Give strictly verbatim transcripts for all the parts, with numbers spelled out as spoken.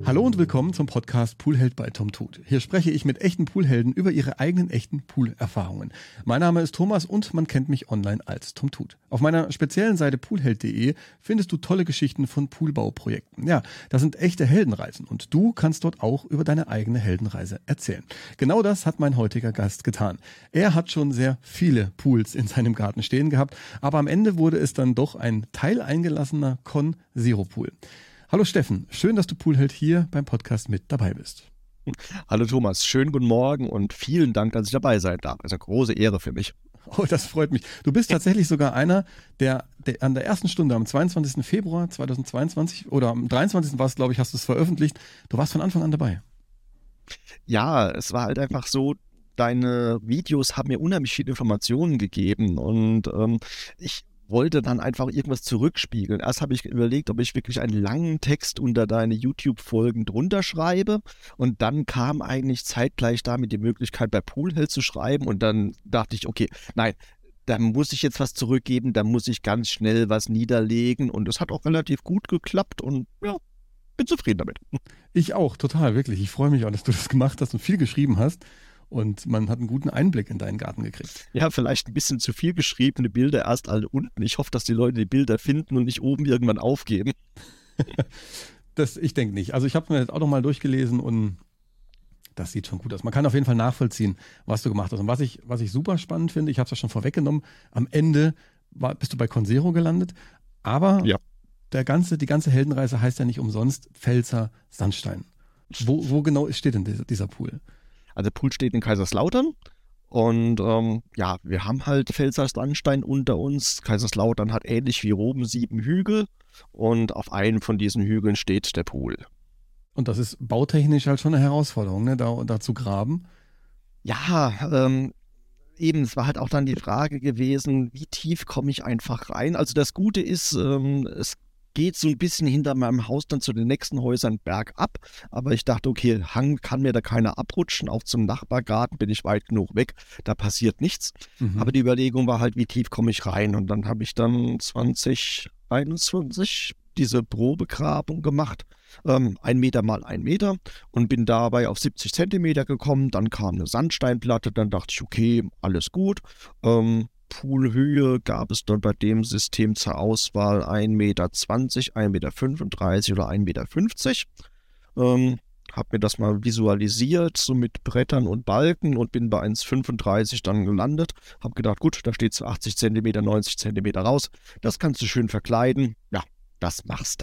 Hallo und willkommen zum Podcast Poolheld bei Tom Tut. Hier spreche ich mit echten Poolhelden über ihre eigenen echten Poolerfahrungen. Mein Name ist Thomas und man kennt mich online als Tom Tut. Auf meiner speziellen Seite poolheld punkt de findest du tolle Geschichten von Poolbauprojekten. Ja, das sind echte Heldenreisen und du kannst dort auch über deine eigene Heldenreise erzählen. Genau das hat mein heutiger Gast getan. Er hat schon sehr viele Pools in seinem Garten stehen gehabt, aber am Ende wurde es dann doch ein teileigelassener Con-Zero-Pool. Hallo Steffen, schön, dass du Poolheld hier beim Podcast mit dabei bist. Hallo Thomas, schönen guten Morgen und vielen Dank, dass ich dabei sein darf. Das ist eine große Ehre für mich. Oh, das freut mich. Du bist tatsächlich sogar einer, der, der an der ersten Stunde am zweiundzwanzigsten Februar zweitausendzweiundzwanzig oder am dreiundzwanzigsten war es, glaube ich, hast du es veröffentlicht. Du warst von Anfang an dabei. Ja, es war halt einfach so, deine Videos haben mir unheimlich viele Informationen gegeben und ähm, ich wollte dann einfach irgendwas zurückspiegeln. Erst habe ich überlegt, ob ich wirklich einen langen Text unter deine YouTube-Folgen drunter schreibe und dann kam eigentlich zeitgleich damit die Möglichkeit, bei Poolheld zu schreiben und dann dachte ich, okay, nein, da muss ich jetzt was zurückgeben, da muss ich ganz schnell was niederlegen und es hat auch relativ gut geklappt und ja, bin zufrieden damit. Ich auch, total, wirklich. Ich freue mich auch, dass du das gemacht hast und viel geschrieben hast. Und man hat einen guten Einblick in deinen Garten gekriegt. Ja, vielleicht ein bisschen zu viel geschriebene Bilder erst alle unten. Ich hoffe, dass die Leute die Bilder finden und nicht oben irgendwann aufgeben. Das, ich denke nicht. Also ich habe mir jetzt auch nochmal durchgelesen und das sieht schon gut aus. Man kann auf jeden Fall nachvollziehen, was du gemacht hast. Und was ich, was ich super spannend finde, ich habe es ja schon vorweggenommen, am Ende war, bist du bei Con-Zero gelandet, aber ja. der ganze, die ganze Heldenreise heißt ja nicht umsonst Pfälzer Sandstein. Wo, wo genau steht denn dieser, dieser Pool? Also der Pool steht in Kaiserslautern und ähm, ja, wir haben halt Pfälzer Sandstein unter uns. Kaiserslautern hat ähnlich wie Rom sieben Hügel und auf einem von diesen Hügeln steht der Pool. Und das ist bautechnisch halt schon eine Herausforderung, ne, da, da zu graben. Ja, ähm, eben, es war halt auch dann die Frage gewesen, wie tief komme ich einfach rein? Also das Gute ist, ähm, es geht so ein bisschen hinter meinem Haus dann zu den nächsten Häusern bergab. Aber ich dachte, okay, Hang kann mir da keiner abrutschen. Auch zum Nachbargarten bin ich weit genug weg. Da passiert nichts. Mhm. Aber die Überlegung war halt, wie tief komme ich rein? Und dann habe ich dann zwanzig einundzwanzig diese Probegrabung gemacht. Ähm, ein Meter mal ein Meter. Und bin dabei auf siebzig Zentimeter gekommen. Dann kam eine Sandsteinplatte. Dann dachte ich, okay, alles gut. Ähm, Poolhöhe gab es dann bei dem System zur Auswahl ein Meter zwanzig, ein Meter fünfunddreißig oder ein Meter fünfzig. Ähm, habe mir das mal visualisiert, so mit Brettern und Balken und bin bei eins Komma fünfunddreißig dann gelandet. Habe gedacht, gut, da steht so achtzig Zentimeter, neunzig Zentimeter raus. Das kannst du schön verkleiden. Ja, das machst du.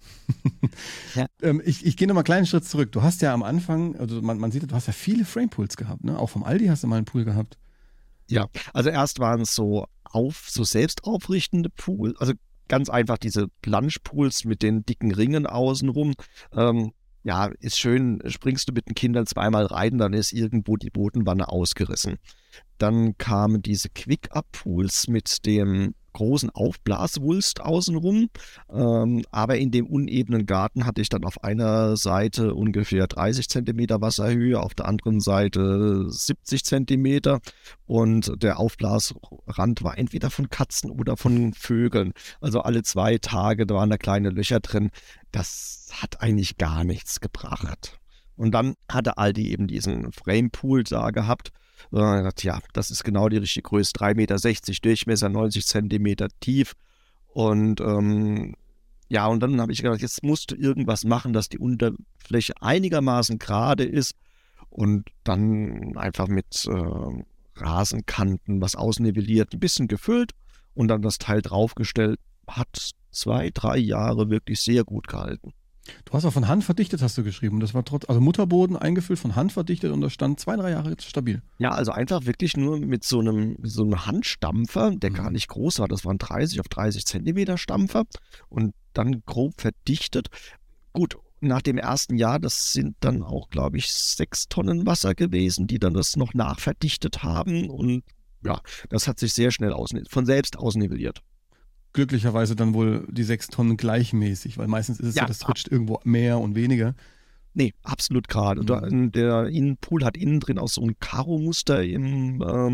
ja. ähm, ich ich gehe nochmal einen kleinen Schritt zurück. Du hast ja am Anfang, also man, man sieht, du hast ja viele Frame-Pools gehabt, ne? Auch vom Aldi hast du mal einen Pool gehabt. Ja, also erst waren es so auf, so selbst aufrichtende Pools, also ganz einfach diese Plunge-Pools mit den dicken Ringen außenrum. Ähm, ja, ist schön, springst du mit den Kindern zweimal rein, dann ist irgendwo die Bodenwanne ausgerissen. Dann kamen diese Quick-Up-Pools mit dem großen Aufblaswulst außenrum, ähm, aber in dem unebenen Garten hatte ich dann auf einer Seite ungefähr dreißig Zentimeter Wasserhöhe, auf der anderen Seite siebzig Zentimeter und der Aufblasrand war entweder von Katzen oder von Vögeln, also alle zwei Tage da waren da kleine Löcher drin. Das hat eigentlich gar nichts gebracht. Und dann hatte Aldi eben diesen Frame-Pool da gehabt. Und dann dachte ich, ja, das ist genau die richtige Größe, drei Meter sechzig Durchmesser, neunzig Zentimeter tief. Und ähm, ja, und dann habe ich gedacht, jetzt musst du irgendwas machen, dass die Unterfläche einigermaßen gerade ist. Und dann einfach mit äh, Rasenkanten was ausnivelliert, ein bisschen gefüllt und dann das Teil draufgestellt. Hat zwei, drei Jahre wirklich sehr gut gehalten. Du hast auch von Hand verdichtet, hast du geschrieben. Das war trotz, also Mutterboden eingefüllt, von Hand verdichtet und das stand zwei, drei Jahre jetzt stabil. Ja, also einfach wirklich nur mit so einem, so einem Handstampfer, der mhm. gar nicht groß war. Das waren dreißig auf dreißig Zentimeter Stampfer und dann grob verdichtet. Gut, nach dem ersten Jahr, das sind dann auch, glaube ich, sechs Tonnen Wasser gewesen, die dann das noch nachverdichtet haben. Und ja, das hat sich sehr schnell aus, von selbst ausnivelliert. Glücklicherweise dann wohl die sechs Tonnen gleichmäßig, weil meistens ist es ja, ja das switcht irgendwo mehr und weniger. Nee, absolut gerade. Mhm. Der Innenpool hat innen drin auch so ein Karo-Muster im, ähm,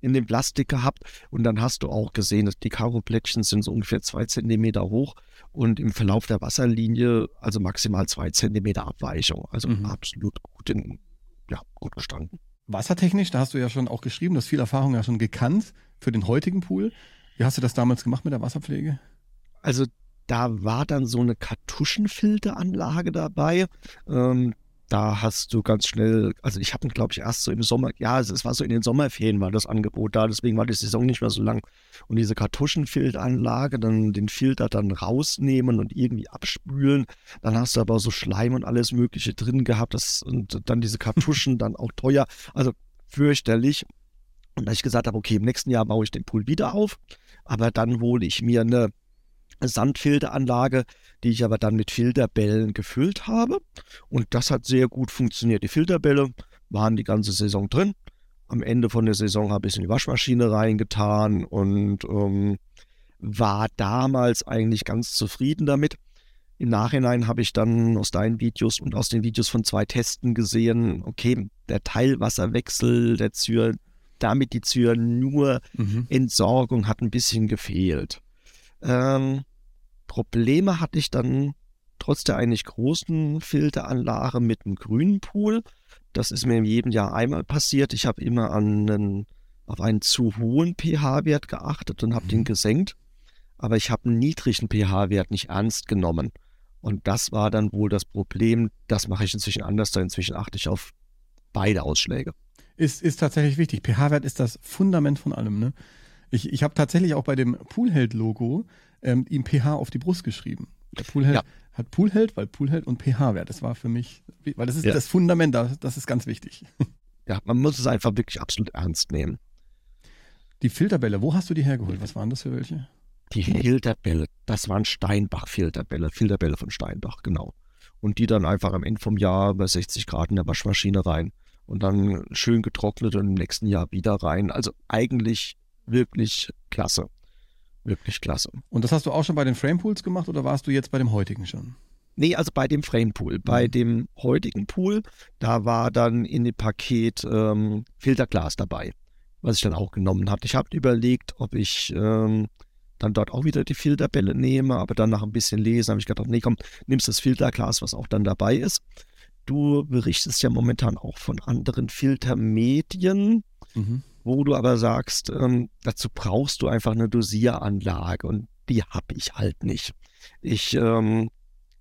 in dem Plastik gehabt und dann hast du auch gesehen, dass die Karoplättchen sind so ungefähr zwei Zentimeter hoch und im Verlauf der Wasserlinie also maximal zwei Zentimeter Abweichung. Also mhm. absolut gut, in, ja, gut gestanden. Wassertechnisch, da hast du ja schon auch geschrieben, du hast viel Erfahrung ja schon gekannt für den heutigen Pool. Wie hast du das damals gemacht mit der Wasserpflege? Also da war dann so eine Kartuschenfilteranlage dabei. Ähm, Da hast du ganz schnell, also ich habe ihn, glaube ich, erst so im Sommer, ja, es war so in den Sommerferien war das Angebot da, deswegen war die Saison nicht mehr so lang. Und diese Kartuschenfilteranlage, dann den Filter dann rausnehmen und irgendwie abspülen, dann hast du aber so Schleim und alles Mögliche drin gehabt, das, und dann diese Kartuschen dann auch teuer, also fürchterlich. Und da ich gesagt habe, okay, im nächsten Jahr baue ich den Pool wieder auf, aber dann hole ich mir eine Sandfilteranlage, die ich aber dann mit Filterbällen gefüllt habe. Und das hat sehr gut funktioniert. Die Filterbälle waren die ganze Saison drin. Am Ende von der Saison habe ich es in die Waschmaschine reingetan und ähm, war damals eigentlich ganz zufrieden damit. Im Nachhinein habe ich dann aus deinen Videos und aus den Videos von zwei Testen gesehen, okay, der Teilwasserwechsel der Zür, damit die Zür nur mhm. Entsorgung hat ein bisschen gefehlt. Ähm, Probleme hatte ich dann trotz der eigentlich großen Filteranlage mit einem grünen Pool. Das ist mir in jedem Jahr einmal passiert. Ich habe immer an einen, auf einen zu hohen pH-Wert geachtet und habe mhm. den gesenkt. Aber ich habe einen niedrigen pH-Wert nicht ernst genommen. Und das war dann wohl das Problem. Das mache ich inzwischen anders. Da inzwischen achte ich auf beide Ausschläge. Ist, ist tatsächlich wichtig. pH-Wert ist das Fundament von allem, ne? Ich, ich habe tatsächlich auch bei dem Poolheld-Logo ähm, ihm pH auf die Brust geschrieben. Der Poolheld ja. hat Poolheld, weil Poolheld und pH-Wert. Das war für mich, weil das ist ja. das Fundament, das, das ist ganz wichtig. Ja, man muss es einfach wirklich absolut ernst nehmen. Die Filterbälle, wo hast du die hergeholt? Was waren das für welche? Die Filterbälle, das waren Steinbach-Filterbälle, Filterbälle von Steinbach, genau. Und die dann einfach am Ende vom Jahr bei sechzig Grad in der Waschmaschine rein und dann schön getrocknet und im nächsten Jahr wieder rein. Also eigentlich wirklich klasse. Wirklich klasse. Und das hast du auch schon bei den Frame-Pools gemacht oder warst du jetzt bei dem heutigen schon? Nee, also bei dem Frame-Pool. Bei mhm. dem heutigen Pool, da war dann in dem Paket ähm, Filterglas dabei, was ich dann auch genommen habe. Ich habe überlegt, ob ich ähm, dann dort auch wieder die Filterbälle nehme, aber dann nach ein bisschen lesen habe ich gedacht, nee komm, nimmst das Filterglas, was auch dann dabei ist. Du berichtest ja momentan auch von anderen Filtermedien, mhm. wo du aber sagst, ähm, dazu brauchst du einfach eine Dosieranlage und die habe ich halt nicht. Ich ähm,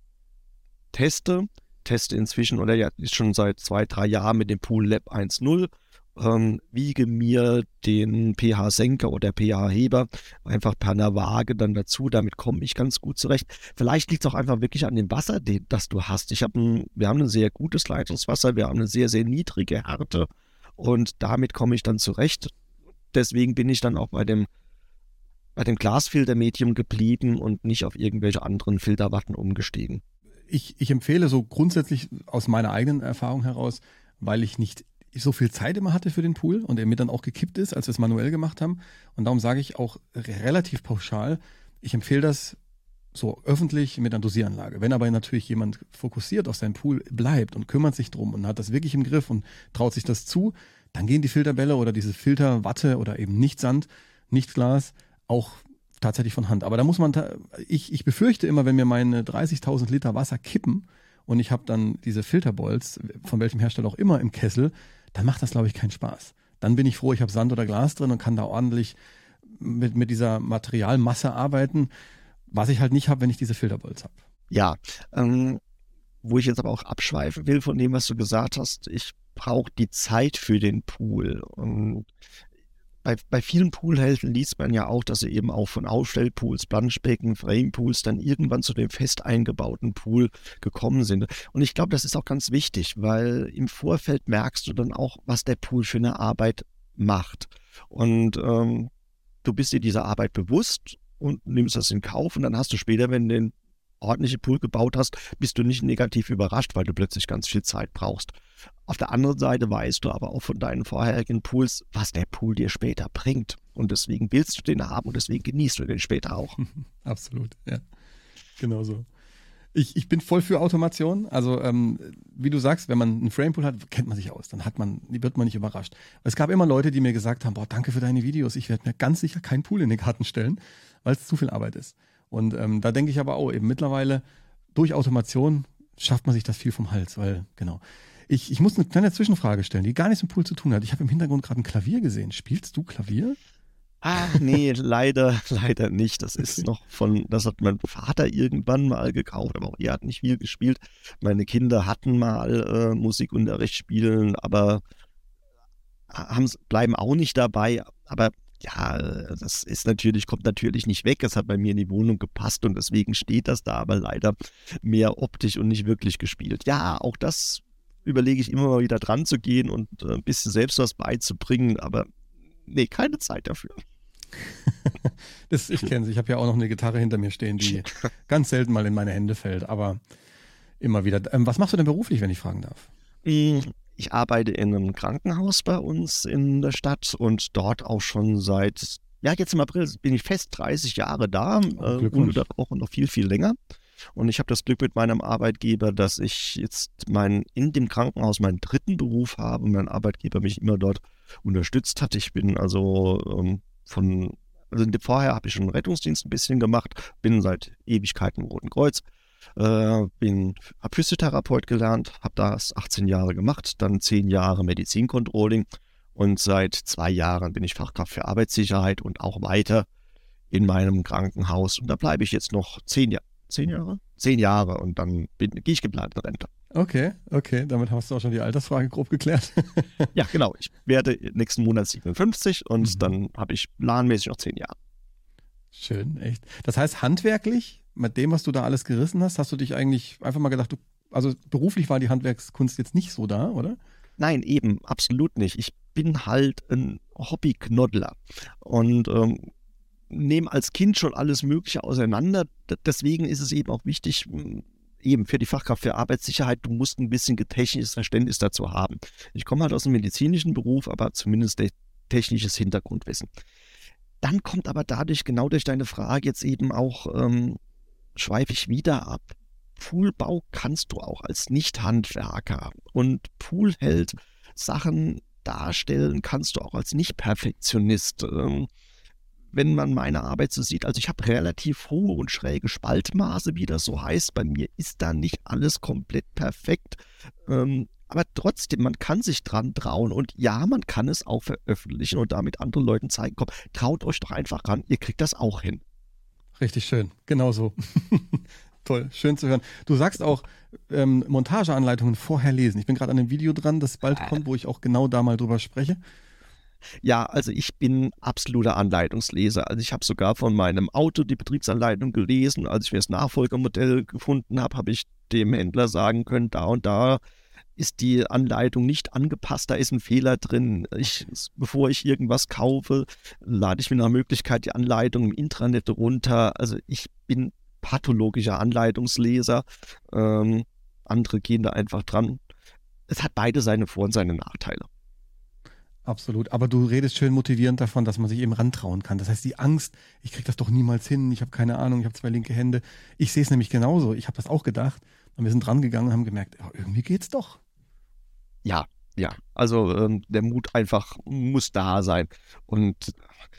teste, teste inzwischen oder ja ist schon seit zwei, drei Jahren mit dem Pool Lab eins Punkt null, ähm, wiege mir den pH-Senker oder pH-Heber einfach per einer Waage dann dazu, damit komme ich ganz gut zurecht. Vielleicht liegt es auch einfach wirklich an dem Wasser, den, das du hast. Ich hab ein, wir haben ein sehr gutes Leitungswasser, wir haben eine sehr, sehr niedrige Härte. Und damit komme ich dann zurecht. Deswegen bin ich dann auch bei dem, bei dem Glasfiltermedium geblieben und nicht auf irgendwelche anderen Filterwatten umgestiegen. Ich, ich empfehle so grundsätzlich aus meiner eigenen Erfahrung heraus, weil ich nicht so viel Zeit immer hatte für den Pool und er mir dann auch gekippt ist, als wir es manuell gemacht haben. Und darum sage ich auch relativ pauschal, ich empfehle das so öffentlich mit einer Dosieranlage. Wenn aber natürlich jemand fokussiert auf seinen Pool bleibt und kümmert sich drum und hat das wirklich im Griff und traut sich das zu, dann gehen die Filterbälle oder diese Filterwatte oder eben nicht Sand, nicht Glas auch tatsächlich von Hand. Aber da muss man, ta- ich, ich befürchte immer, wenn mir meine dreißigtausend Liter Wasser kippen und ich habe dann diese Filterbolz, von welchem Hersteller auch immer, im Kessel, dann macht das, glaube ich, keinen Spaß. Dann bin ich froh, ich habe Sand oder Glas drin und kann da ordentlich mit, mit dieser Materialmasse arbeiten, was ich halt nicht habe, wenn ich diese Filterbolz habe. Ja, ähm, wo ich jetzt aber auch abschweifen will von dem, was du gesagt hast, ich brauche die Zeit für den Pool. Und bei, bei vielen Poolhelden liest man ja auch, dass sie eben auch von Aufstellpools, Planschbecken, Framepools dann irgendwann zu dem fest eingebauten Pool gekommen sind. Und ich glaube, das ist auch ganz wichtig, weil im Vorfeld merkst du dann auch, was der Pool für eine Arbeit macht. Und ähm, du bist dir dieser Arbeit bewusst und nimmst das in Kauf und dann hast du später, wenn du den ordentlichen Pool gebaut hast, bist du nicht negativ überrascht, weil du plötzlich ganz viel Zeit brauchst. Auf der anderen Seite weißt du aber auch von deinen vorherigen Pools, was der Pool dir später bringt. Und deswegen willst du den haben und deswegen genießt du den später auch. Absolut, ja. Genau so. Ich, ich bin voll für Automation. Also ähm, wie du sagst, wenn man einen Framepool hat, kennt man sich aus. Dann hat man, wird man nicht überrascht. Es gab immer Leute, die mir gesagt haben, boah, danke für deine Videos. Ich werde mir ganz sicher keinen Pool in den Garten stellen, weil es zu viel Arbeit ist. Und ähm, da denke ich aber auch eben mittlerweile, durch Automation schafft man sich das viel vom Hals. Weil, genau. Ich, ich muss eine kleine Zwischenfrage stellen, die gar nichts mit Pool zu tun hat. Ich habe im Hintergrund gerade ein Klavier gesehen. Spielst du Klavier? Ah, nee, leider, leider nicht. Das ist noch von, das hat mein Vater irgendwann mal gekauft, aber auch er hat nicht viel gespielt. Meine Kinder hatten mal äh, Musikunterricht spielen, aber haben's, bleiben auch nicht dabei. Aber ja, das ist natürlich, kommt natürlich nicht weg. Es hat bei mir in die Wohnung gepasst und deswegen steht das da, aber leider mehr optisch und nicht wirklich gespielt. Ja, auch das überlege ich immer mal wieder dran zu gehen und äh, ein bisschen selbst was beizubringen, aber nee, keine Zeit dafür. Das, ich kenne es. Ich habe ja auch noch eine Gitarre hinter mir stehen, die ganz selten mal in meine Hände fällt, aber immer wieder. Ähm, was machst du denn beruflich, wenn ich fragen darf? Ich arbeite in einem Krankenhaus bei uns in der Stadt und dort auch schon seit, ja, jetzt im April bin ich fest dreißig Jahre da, Oh, äh, ununterbrochen noch viel, viel länger. Und ich habe das Glück mit meinem Arbeitgeber, dass ich jetzt mein, in dem Krankenhaus meinen dritten Beruf habe und mein Arbeitgeber mich immer dort unterstützt hat. Ich bin also ähm, von, also vorher habe ich schon Rettungsdienst ein bisschen gemacht, bin seit Ewigkeiten im Roten Kreuz, äh, bin, habe Physiotherapeut gelernt, habe das achtzehn Jahre gemacht, dann zehn Jahre Medizincontrolling und seit zwei Jahren bin ich Fachkraft für Arbeitssicherheit und auch weiter in meinem Krankenhaus. Und da bleibe ich jetzt noch zehn Jahre. Zehn Jahre? Zehn Jahre und dann gehe ich geplant in Rente. Okay, okay, damit hast du auch schon die Altersfrage grob geklärt. Ja, genau. Ich werde nächsten Monat siebenundfünfzig und mhm. dann habe ich planmäßig noch zehn Jahre. Schön, echt. Das heißt, handwerklich, mit dem, was du da alles gerissen hast, hast du dich eigentlich einfach mal gedacht, du, also beruflich war die Handwerkskunst jetzt nicht so da, oder? Nein, eben, absolut nicht. Ich bin halt ein Hobbyknoddler und ähm, nehme als Kind schon alles Mögliche auseinander. Deswegen ist es eben auch wichtig, eben für die Fachkraft für Arbeitssicherheit, du musst ein bisschen technisches Verständnis dazu haben. Ich komme halt aus einem medizinischen Beruf, aber zumindest technisches Hintergrundwissen. Dann kommt aber dadurch, genau durch deine Frage jetzt eben auch, ähm, schweife ich wieder ab. Poolbau kannst du auch als Nicht-Handwerker und Poolheld Sachen darstellen kannst du auch als Nicht-Perfektionist. Ähm, wenn man meine Arbeit so sieht, also ich habe relativ hohe und schräge Spaltmaße, wie das so heißt. Bei mir ist da nicht alles komplett perfekt. Ähm, aber trotzdem, man kann sich dran trauen. Und ja, man kann es auch veröffentlichen und damit anderen Leuten zeigen, komm, traut euch doch einfach ran, ihr kriegt das auch hin. Richtig schön, genau so. Toll, schön zu hören. Du sagst auch, ähm, Montageanleitungen vorher lesen. Ich bin gerade an einem Video dran, das bald kommt, wo ich auch genau da mal drüber spreche. Ja, also ich bin absoluter Anleitungsleser. Also ich habe sogar von meinem Auto die Betriebsanleitung gelesen. Als ich mir das Nachfolgermodell gefunden habe, habe ich dem Händler sagen können, da und da ist die Anleitung nicht angepasst, da ist ein Fehler drin. Ich, bevor ich irgendwas kaufe, lade ich mir nach Möglichkeit die Anleitung im Intranet runter. Also ich bin pathologischer Anleitungsleser. Ähm, andere gehen da einfach dran. Es hat beide seine Vor- und seine Nachteile. Absolut, aber du redest schön motivierend davon, dass man sich eben rantrauen kann. Das heißt, die Angst, ich kriege das doch niemals hin, ich habe keine Ahnung, ich habe zwei linke Hände. Ich sehe es nämlich genauso, ich habe das auch gedacht und wir sind dran gegangen und haben gemerkt, ja, irgendwie geht's doch. Ja, ja, also ähm, der Mut einfach muss da sein. Und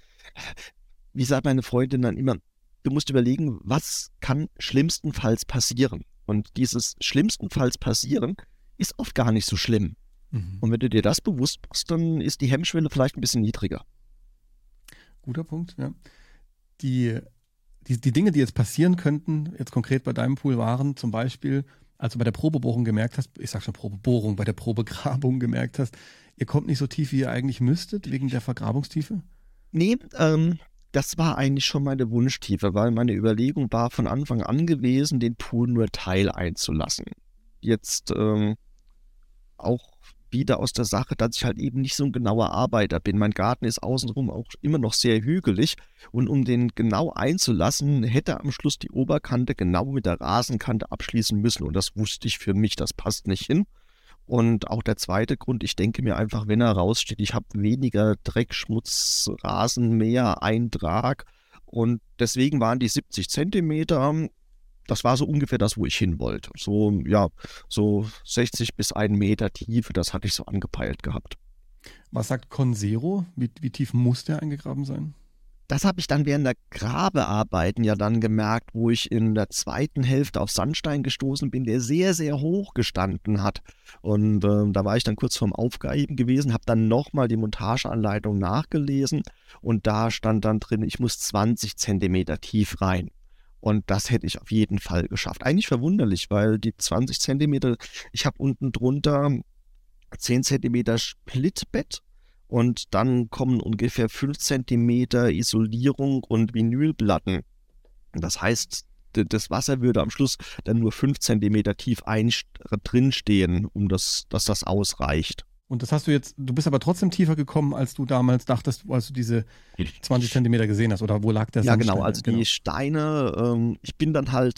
wie sagt meine Freundin dann immer, du musst überlegen, was kann schlimmstenfalls passieren? Und dieses schlimmstenfalls passieren ist oft gar nicht so schlimm. Und wenn du dir das bewusst machst, dann ist die Hemmschwelle vielleicht ein bisschen niedriger. Guter Punkt, ja. Die, die, die Dinge, die jetzt passieren könnten, jetzt konkret bei deinem Pool waren zum Beispiel, als du bei der Probebohrung gemerkt hast, ich sag schon Probebohrung, bei der Probegrabung gemerkt hast, ihr kommt nicht so tief, wie ihr eigentlich müsstet, wegen der Vergrabungstiefe? Nee, ähm, das war eigentlich schon meine Wunschtiefe, weil meine Überlegung war von Anfang an gewesen, den Pool nur Teil einzulassen. Jetzt ähm, auch wieder aus der Sache, dass ich halt eben nicht so ein genauer Arbeiter bin. Mein Garten ist außenrum auch immer noch sehr hügelig und um den genau einzulassen, hätte am Schluss die Oberkante genau mit der Rasenkante abschließen müssen und das wusste ich für mich, das passt nicht hin. Und auch der zweite Grund, ich denke mir einfach, wenn er raussteht, ich habe weniger Dreck, Schmutz, Rasen, mehr Eintrag und deswegen waren die siebzig Zentimeter das war so ungefähr das, wo ich hin wollte. So, ja, so sechzig bis ein Meter Tiefe, das hatte ich so angepeilt gehabt. Was sagt Consero? Wie, wie tief muss der eingegraben sein? Das habe ich dann während der Grabearbeiten ja dann gemerkt, wo ich in der zweiten Hälfte auf Sandstein gestoßen bin, der sehr, sehr hoch gestanden hat. Und äh, da war ich dann kurz vorm Aufgeben gewesen, habe dann nochmal die Montageanleitung nachgelesen und da stand dann drin, ich muss zwanzig Zentimeter tief rein. Und das hätte ich auf jeden Fall geschafft. Eigentlich verwunderlich, weil die zwanzig Zentimeter, ich habe unten drunter zehn Zentimeter Splitbett. Und dann kommen ungefähr fünf Zentimeter Isolierung und Vinylplatten. Das heißt, das Wasser würde am Schluss dann nur fünf Zentimeter tief ein, drin stehen, um das, dass das ausreicht. Und das hast du jetzt, du bist aber trotzdem tiefer gekommen, als du damals dachtest, als du diese zwanzig Zentimeter gesehen hast. Oder wo lag der Ja, Sandstein? genau, also genau. Die Steine, ähm, ich bin dann halt,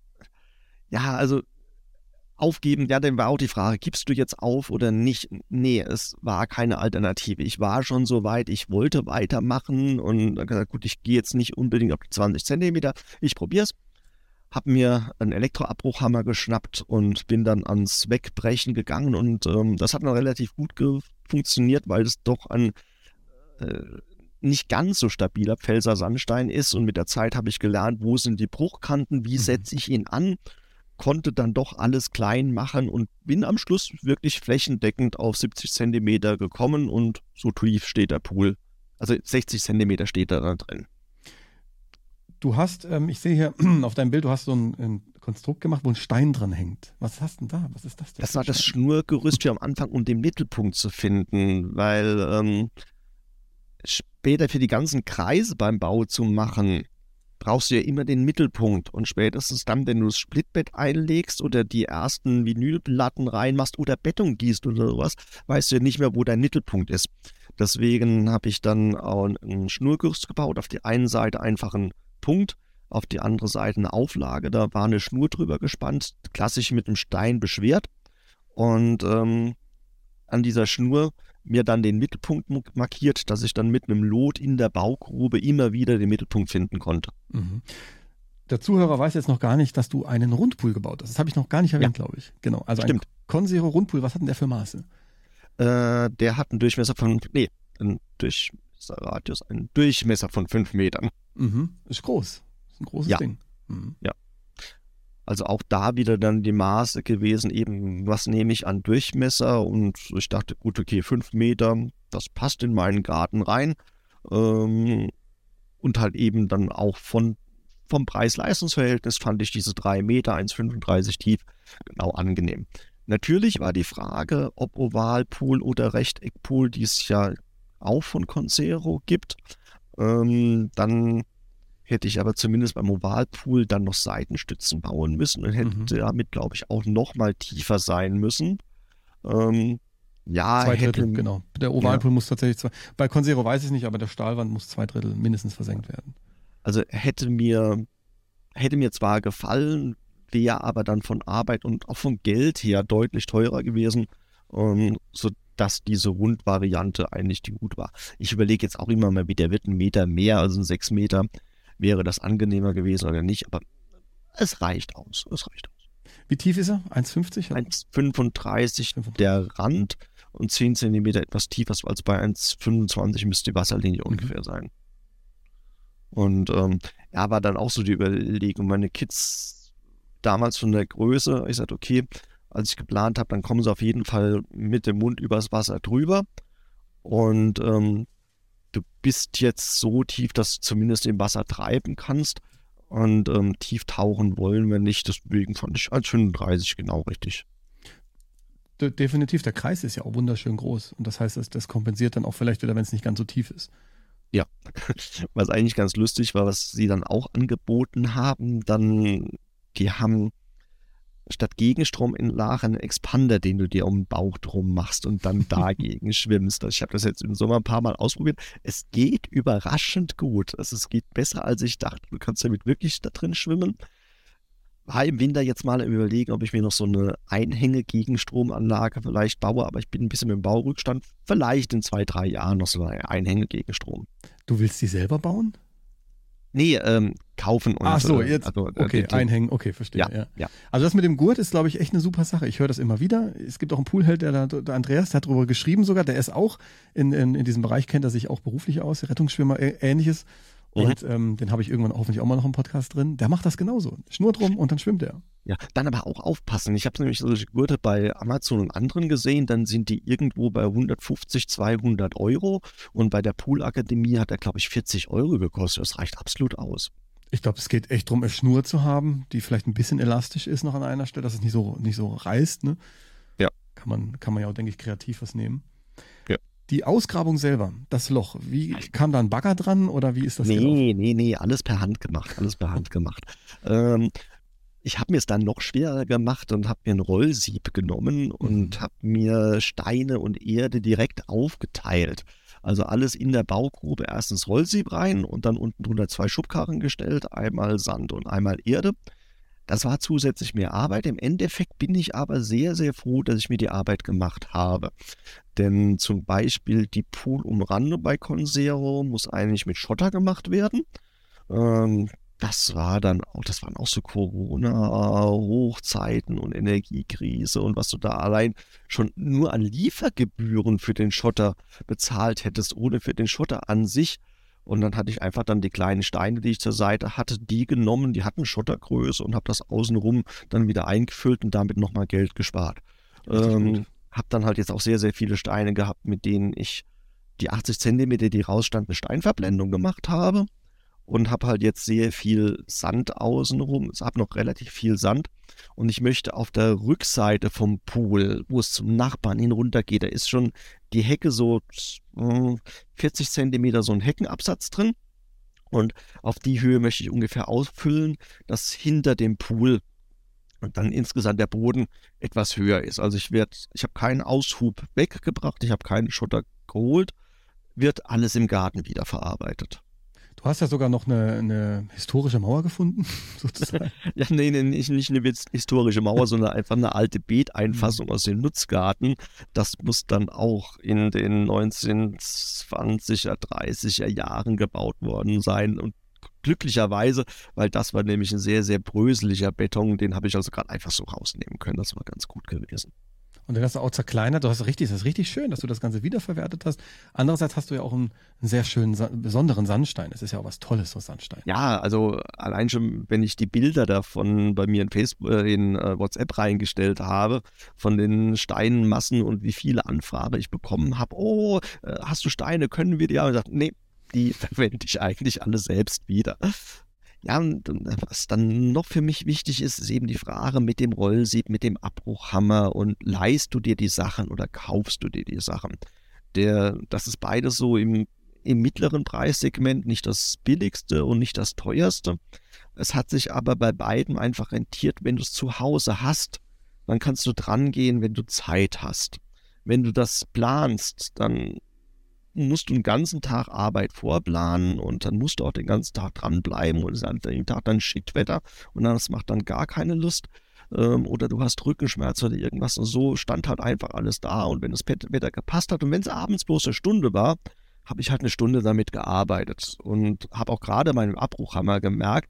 ja, also aufgeben, ja, dann war auch die Frage, gibst du jetzt auf oder nicht? Nee, es war keine Alternative. Ich war schon so weit, ich wollte weitermachen und gesagt, gut, ich gehe jetzt nicht unbedingt auf die zwanzig Zentimeter, ich probiere es. Habe mir einen Elektroabbruchhammer geschnappt und bin dann ans Wegbrechen gegangen und ähm, das hat dann relativ gut ge- funktioniert, weil es doch ein äh, nicht ganz so stabiler Pfälzer Sandstein ist und mit der Zeit habe ich gelernt, wo sind die Bruchkanten, wie setze ich ihn an, konnte dann doch alles klein machen und bin am Schluss wirklich flächendeckend auf siebzig Zentimeter gekommen und so tief steht der Pool. Also sechzig Zentimeter steht da drin. Du hast, ähm, ich sehe hier auf deinem Bild, du hast so ein, ein Konstrukt gemacht, wo ein Stein dran hängt. Was hast du denn da? Was ist das denn? Das war das Schnurgerüst für am Anfang, um den Mittelpunkt zu finden, weil ähm, später für die ganzen Kreise beim Bau zu machen, brauchst du ja immer den Mittelpunkt und spätestens dann, wenn du das Splitbett einlegst oder die ersten Vinylplatten reinmachst oder Beton gießt oder sowas, weißt du ja nicht mehr, wo dein Mittelpunkt ist. Deswegen habe ich dann auch ein Schnurgerüst gebaut, auf die einen Seite einfach einen Punkt, auf die andere Seite eine Auflage, da war eine Schnur drüber gespannt, klassisch mit einem Stein beschwert und ähm, an dieser Schnur mir dann den Mittelpunkt markiert, dass ich dann mit einem Lot in der Baugrube immer wieder den Mittelpunkt finden konnte. Mhm. Der Zuhörer weiß jetzt noch gar nicht, dass du einen Rundpool gebaut hast. Das habe ich noch gar nicht erwähnt, ja. glaube ich. Genau, also Stimmt. ein Consero Rundpool, was hat denn der für Maße? Äh, der hat einen Durchmesser von, nee, einen Durchmesserradius, einen Durchmesser von fünf Metern. Mhm. Ist groß. Ist ein großes ja. Ding. Mhm. Ja. Also auch da wieder dann die Maße gewesen, eben was nehme ich an Durchmesser und ich dachte, gut, okay, fünf Meter, das passt in meinen Garten rein ähm, und halt eben dann auch von, vom Preis-Leistungs-Verhältnis fand ich diese drei Meter, eins Komma fünfunddreißig tief, genau angenehm. Natürlich war die Frage, ob Ovalpool oder Rechteckpool, die es ja auch von Consero gibt, ähm, dann hätte ich aber zumindest beim Ovalpool dann noch Seitenstützen bauen müssen und hätte mhm. damit, glaube ich, auch noch mal tiefer sein müssen. Ähm, ja, zwei Drittel, hätte, genau. Der Ovalpool ja. muss tatsächlich zwei. Bei Consero weiß ich es nicht, aber der Stahlwand muss zwei Drittel mindestens versenkt werden. Also hätte mir, hätte mir zwar gefallen, wäre aber dann von Arbeit und auch vom Geld her deutlich teurer gewesen, ähm, sodass diese Rundvariante eigentlich die gut war. Ich überlege jetzt auch immer mal wieder, wird ein Meter mehr, also ein sechs Meter. Wäre das angenehmer gewesen oder nicht, aber es reicht aus, es reicht aus. Wie tief ist er? eins Komma fünfzig? eins Komma fünfunddreißig der Rand und zehn Zentimeter etwas tiefer als bei eins Komma fünfundzwanzig müsste die Wasserlinie mhm. ungefähr sein. Und ähm, ja, war dann auch so die Überlegung, meine Kids damals von der Größe, ich sagte, okay, als ich geplant habe, dann kommen sie auf jeden Fall mit dem Mund übers Wasser drüber und ähm, du bist jetzt so tief, dass du zumindest im Wasser treiben kannst und ähm, tief tauchen wollen wir nicht, deswegen fand ich eins Komma fünfunddreißig genau richtig. De- definitiv, der Kreis ist ja auch wunderschön groß und das heißt, das, das kompensiert dann auch vielleicht wieder, wenn es nicht ganz so tief ist. Ja, was eigentlich ganz lustig war, was sie dann auch angeboten haben, dann, die haben statt Gegenstrom in Lache einen Expander, den du dir um den Bauch drum machst und dann dagegen schwimmst. Ich habe das jetzt im Sommer ein paar Mal ausprobiert. Es geht überraschend gut. Also es geht besser, als ich dachte. Du kannst damit wirklich da drin schwimmen. War im Winter jetzt mal im Überlegen, ob ich mir noch so eine Einhänge-Gegenstromanlage vielleicht baue, aber ich bin ein bisschen im Baurückstand. Vielleicht in zwei, drei Jahren noch so eine Einhänge-Gegenstrom. Du willst die selber bauen? Nee, ähm, kaufen und Ach so, äh, jetzt, also, äh, okay, den- den- einhängen, okay, verstehe. Ja, Ja, ja. Also das mit dem Gurt ist, glaube ich, echt eine super Sache. Ich höre das immer wieder. Es gibt auch einen Poolheld, der, da, der Andreas, der hat darüber geschrieben sogar, der ist auch, in, in, in diesem Bereich kennt er sich auch beruflich aus, Rettungsschwimmer, äh, ähnliches. Und Mhm. ähm, den habe ich irgendwann hoffentlich auch mal noch im Podcast drin. Der macht das genauso. Schnur drum und dann schwimmt er. Ja, dann aber auch aufpassen. Ich habe nämlich solche Gurte bei Amazon und anderen gesehen, dann sind die irgendwo bei hundertfünfzig, zweihundert Euro und bei der Poolakademie hat er, glaube ich, vierzig Euro gekostet. Das reicht absolut aus. Ich glaube, es geht echt darum, eine Schnur zu haben, die vielleicht ein bisschen elastisch ist noch an einer Stelle, dass es nicht so, nicht so reißt. Ne? Ja. Kann man, kann man ja auch, denke ich, kreativ was nehmen. Ja. Die Ausgrabung selber, das Loch, wie kam da ein Bagger dran oder wie ist das gelaufen? Nee, nee, nee, alles per Hand gemacht, alles per Hand gemacht. Ähm, ich habe mir es dann noch schwerer gemacht und habe mir ein Rollsieb genommen und Mhm. habe mir Steine und Erde direkt aufgeteilt. Also alles in der Baugrube erst ins Rollsieb rein und dann unten drunter zwei Schubkarren gestellt, einmal Sand und einmal Erde. Das war zusätzlich mehr Arbeit. Im Endeffekt bin ich aber sehr, sehr froh, dass ich mir die Arbeit gemacht habe. Denn zum Beispiel die Poolumrandung bei Consero muss eigentlich mit Schotter gemacht werden. Ähm, das war dann auch, das waren auch so Corona-Hochzeiten und Energiekrise und was du da allein schon nur an Liefergebühren für den Schotter bezahlt hättest, ohne für den Schotter an sich. Und dann hatte ich einfach dann die kleinen Steine, die ich zur Seite hatte, die genommen, die hatten Schottergröße und habe das außenrum dann wieder eingefüllt und damit nochmal Geld gespart. Richtig Ähm, gut. habe dann halt jetzt auch sehr, sehr viele Steine gehabt, mit denen ich die achtzig Zentimeter, die rausstand, eine Steinverblendung gemacht habe und habe halt jetzt sehr viel Sand außenrum. Ich habe noch relativ viel Sand und ich möchte auf der Rückseite vom Pool, wo es zum Nachbarn hinunter geht, da ist schon die Hecke so äh, vierzig Zentimeter so ein Heckenabsatz drin und auf die Höhe möchte ich ungefähr ausfüllen, dass hinter dem Pool und dann insgesamt der Boden etwas höher ist. Also ich werde, ich habe keinen Aushub weggebracht, ich habe keinen Schotter geholt, wird alles im Garten wiederverarbeitet. Du hast ja sogar noch eine, eine historische Mauer gefunden, sozusagen. Ja, nee, nee, nicht, nicht eine historische Mauer, sondern einfach eine alte Beeteinfassung aus dem Nutzgarten. Das muss dann auch in den neunzehnhundertzwanziger, dreißiger Jahren gebaut worden sein. Und glücklicherweise, weil das war nämlich ein sehr, sehr bröseliger Beton, den habe ich also gerade einfach so rausnehmen können. Das war ganz gut gewesen. Und den hast du auch zerkleinert. Du hast richtig, das ist richtig schön, dass du das Ganze wiederverwertet hast. Andererseits hast du ja auch einen, einen sehr schönen, besonderen Sandstein. Es ist ja auch was Tolles, so Sandstein. Ja, also allein schon, wenn ich die Bilder davon bei mir in Facebook, äh, in äh, WhatsApp reingestellt habe, von den Steinmassen und wie viele Anfragen ich bekommen habe. Oh, äh, hast du Steine? Können wir die? Ja, und ich dachte, nee, die verwende ich eigentlich alle selbst wieder. Ja, und was dann noch für mich wichtig ist, ist eben die Frage mit dem Rollsieb, mit dem Abbruchhammer und leihst du dir die Sachen oder kaufst du dir die Sachen? Der, das ist beides so im, im mittleren Preissegment, nicht das billigste und nicht das teuerste. Es hat sich aber bei beiden einfach rentiert, wenn du es zu Hause hast, dann kannst du dran gehen, wenn du Zeit hast. Wenn du das planst, dann musst du den ganzen Tag Arbeit vorplanen und dann musst du auch den ganzen Tag dranbleiben und es ist an dem Tag dann Shitwetter und das macht dann gar keine Lust ähm, oder du hast Rückenschmerzen oder irgendwas und so stand halt einfach alles da und wenn das Wetter gepasst hat und wenn es abends bloß eine Stunde war, habe ich halt eine Stunde damit gearbeitet und habe auch gerade meinem Abbruchhammer gemerkt,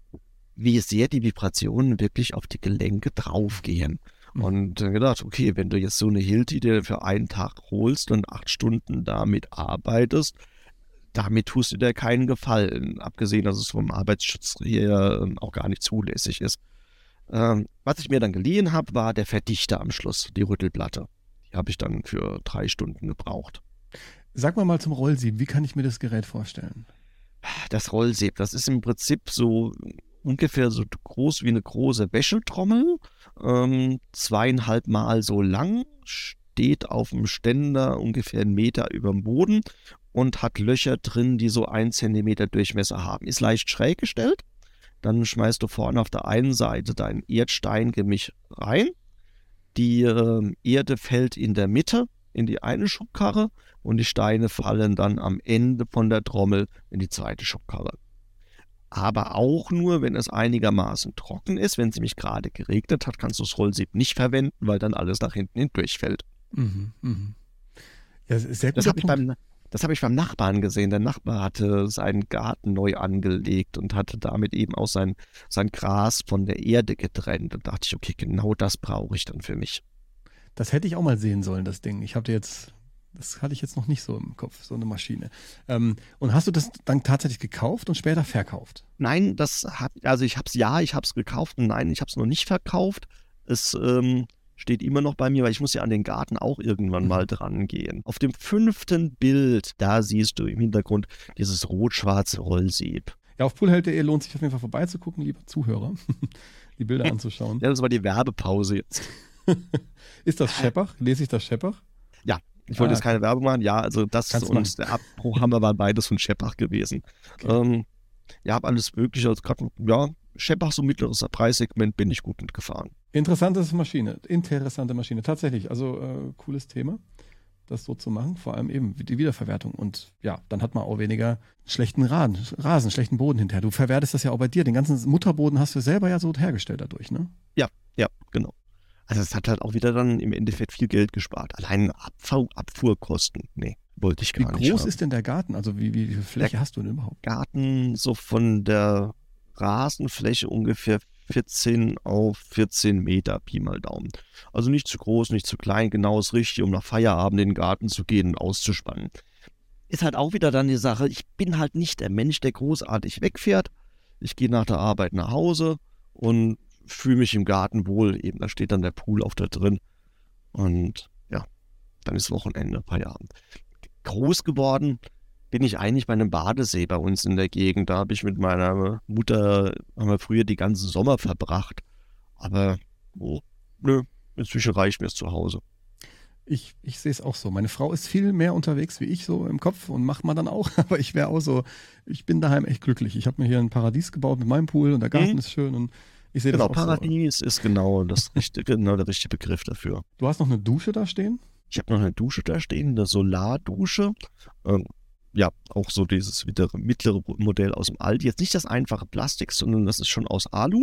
wie sehr die Vibrationen wirklich auf die Gelenke draufgehen. Und dann gedacht, okay, wenn du jetzt so eine Hilti dir für einen Tag holst und acht Stunden damit arbeitest, damit tust du dir keinen Gefallen. Abgesehen, dass es vom Arbeitsschutz hier auch gar nicht zulässig ist. Ähm, was ich mir dann geliehen habe, war der Verdichter am Schluss, die Rüttelplatte. Die habe ich dann für drei Stunden gebraucht. Sag mal mal zum Rollsieb, wie kann ich mir das Gerät vorstellen? Das Rollsieb, das ist im Prinzip so ungefähr so groß wie eine große Wäschetrommel, ähm, zweieinhalb Mal so lang, steht auf dem Ständer ungefähr einen Meter über dem Boden und hat Löcher drin, die so ein Zentimeter Durchmesser haben. Ist leicht schräg gestellt. Dann schmeißt du vorne auf der einen Seite dein Erdsteingemisch rein. Die äh, Erde fällt in der Mitte in die eine Schubkarre und die Steine fallen dann am Ende von der Trommel in die zweite Schubkarre. Aber auch nur, wenn es einigermaßen trocken ist. Wenn es nämlich gerade geregnet hat, kannst du das Rollsieb nicht verwenden, weil dann alles nach hinten hindurchfällt. Mhm, mhm. Ja, sehr Das guter habe ich Punkt. beim, Das habe ich beim Nachbarn gesehen. Der Nachbar hatte seinen Garten neu angelegt und hatte damit eben auch sein, sein Gras von der Erde getrennt. Und dachte ich, okay, genau das brauche ich dann für mich. Das hätte ich auch mal sehen sollen, das Ding. Ich hatte jetzt, das hatte ich jetzt noch nicht so im Kopf, so eine Maschine. Ähm, und hast du das dann tatsächlich gekauft und später verkauft? Nein, das hab, also ich habe es, ja, ich habe es gekauft und nein, ich habe es noch nicht verkauft. Es ähm, steht immer noch bei mir, weil ich muss ja an den Garten auch irgendwann mal dran gehen. Auf dem fünften Bild, da siehst du im Hintergrund dieses rot-schwarze Rollsieb. Ja, auf poolheld punkt de lohnt sich auf jeden Fall vorbeizugucken, liebe Zuhörer, die Bilder anzuschauen. Ja, das war die Werbepause jetzt. Ist das Scheppach? Lese ich das Scheppach? Ja, ich wollte Ah, jetzt keine Werbung machen. Ja, also das Kannst und machen. der Abbruchhammer waren beides von Scheppach gewesen. Okay. Ähm, ja, habe alles Mögliche. Also grad, ja, Scheppach, so mittleres Preissegment, bin ich gut mitgefahren. Interessante Maschine, interessante Maschine, tatsächlich. Also äh, cooles Thema, das so zu machen, vor allem eben die Wiederverwertung. Und ja, dann hat man auch weniger schlechten Rasen, Rasen, schlechten Boden hinterher. Du verwertest das ja auch bei dir. Den ganzen Mutterboden hast du selber ja so hergestellt dadurch, ne? Ja, ja, genau. Also es hat halt auch wieder dann im Endeffekt viel Geld gespart. Allein Abfuhr, Abfuhrkosten, nee, wollte ich Wie gar nicht groß haben. ist denn der Garten? Also wie, wie, wie viel Fläche hast du denn überhaupt? Garten so von der Rasenfläche ungefähr vierzehn auf vierzehn Meter, Pi mal Daumen. Also nicht zu groß, nicht zu klein, genau das Richtige, um nach Feierabend in den Garten zu gehen und auszuspannen. Ist halt auch wieder dann die Sache, ich bin halt nicht der Mensch, der großartig wegfährt. Ich gehe nach der Arbeit nach Hause und fühle mich im Garten wohl. Eben, da steht dann der Pool auch da drin. Und ja, dann ist Wochenende, Feierabend. Groß geworden bin ich eigentlich bei einem Badesee bei uns in der Gegend. Da habe ich mit meiner Mutter, haben wir früher die ganzen Sommer verbracht. Aber, oh, nö, inzwischen reicht mir es zu Hause. Ich, ich sehe es auch so. Meine Frau ist viel mehr unterwegs wie ich so im Kopf und macht man dann auch. Aber ich wäre auch so, ich bin daheim echt glücklich. Ich habe mir hier ein Paradies gebaut mit meinem Pool und der Garten Mhm. ist schön und ich sehe Genau, das auch Paradies ist genau, das richtige, genau der richtige Begriff dafür. so. Du hast noch eine Dusche da stehen? Ich habe noch eine Dusche da stehen, eine Solardusche. Ähm, ja, auch so dieses mittlere, mittlere Modell aus dem Aldi. Jetzt nicht das einfache Plastik, sondern das ist schon aus Alu.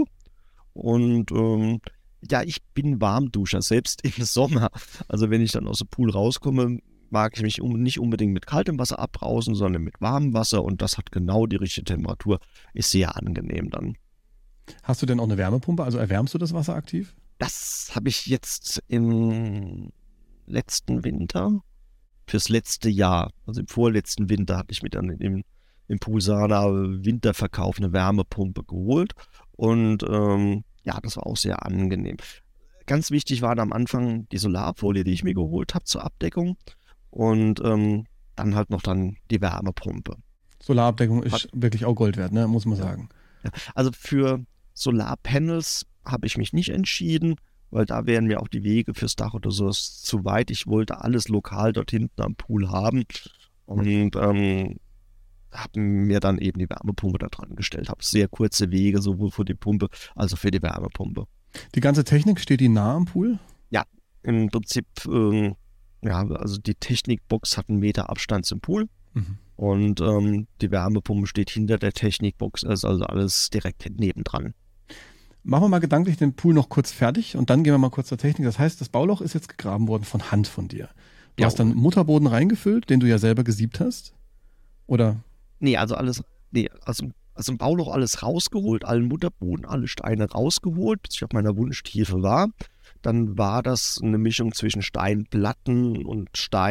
Und ähm, ja, ich bin Warmduscher, selbst im Sommer. Also wenn ich dann aus dem Pool rauskomme, mag ich mich um, nicht unbedingt mit kaltem Wasser abbrausen, sondern mit warmem Wasser. Und das hat genau die richtige Temperatur. Ist sehr angenehm dann. Hast du denn auch eine Wärmepumpe? Also erwärmst du das Wasser aktiv? Das habe ich jetzt im letzten Winter, fürs letzte Jahr, also im vorletzten Winter, hatte ich mir dann im, im Poolsana Winterverkauf eine Wärmepumpe geholt. Und ähm, ja, das war auch sehr angenehm. Ganz wichtig war am Anfang die Solarfolie, die ich mir geholt habe zur Abdeckung. Und ähm, dann halt noch dann die Wärmepumpe. Solarabdeckung ist Hat- wirklich auch Gold wert, ne? Muss man sagen. Ja, also für Solarpanels habe ich mich nicht entschieden, weil da wären mir auch die Wege fürs Dach oder sowas zu weit. Ich wollte alles lokal dort hinten am Pool haben und ähm, habe mir dann eben die Wärmepumpe da dran gestellt. Habe sehr kurze Wege, sowohl für die Pumpe als auch für die Wärmepumpe. Die ganze Technik, steht die nah am Pool? Im Prinzip, ähm, ja, also die Technikbox hat einen Meter Abstand zum Pool. Mhm. Und ähm, die Wärmepumpe steht hinter der Technikbox, ist also alles direkt nebendran. Machen wir mal gedanklich den Pool noch kurz fertig und dann gehen wir mal kurz zur Technik. Das heißt, das Bauloch ist jetzt gegraben worden von Hand von dir. Du Ja. hast dann Mutterboden reingefüllt, den du ja selber gesiebt hast? Oder? Nee, also alles, nee, also, also im Bauloch alles rausgeholt, allen Mutterboden, alle Steine rausgeholt, bis ich auf meiner Wunschtiefe war. Dann war das eine Mischung zwischen Steinplatten und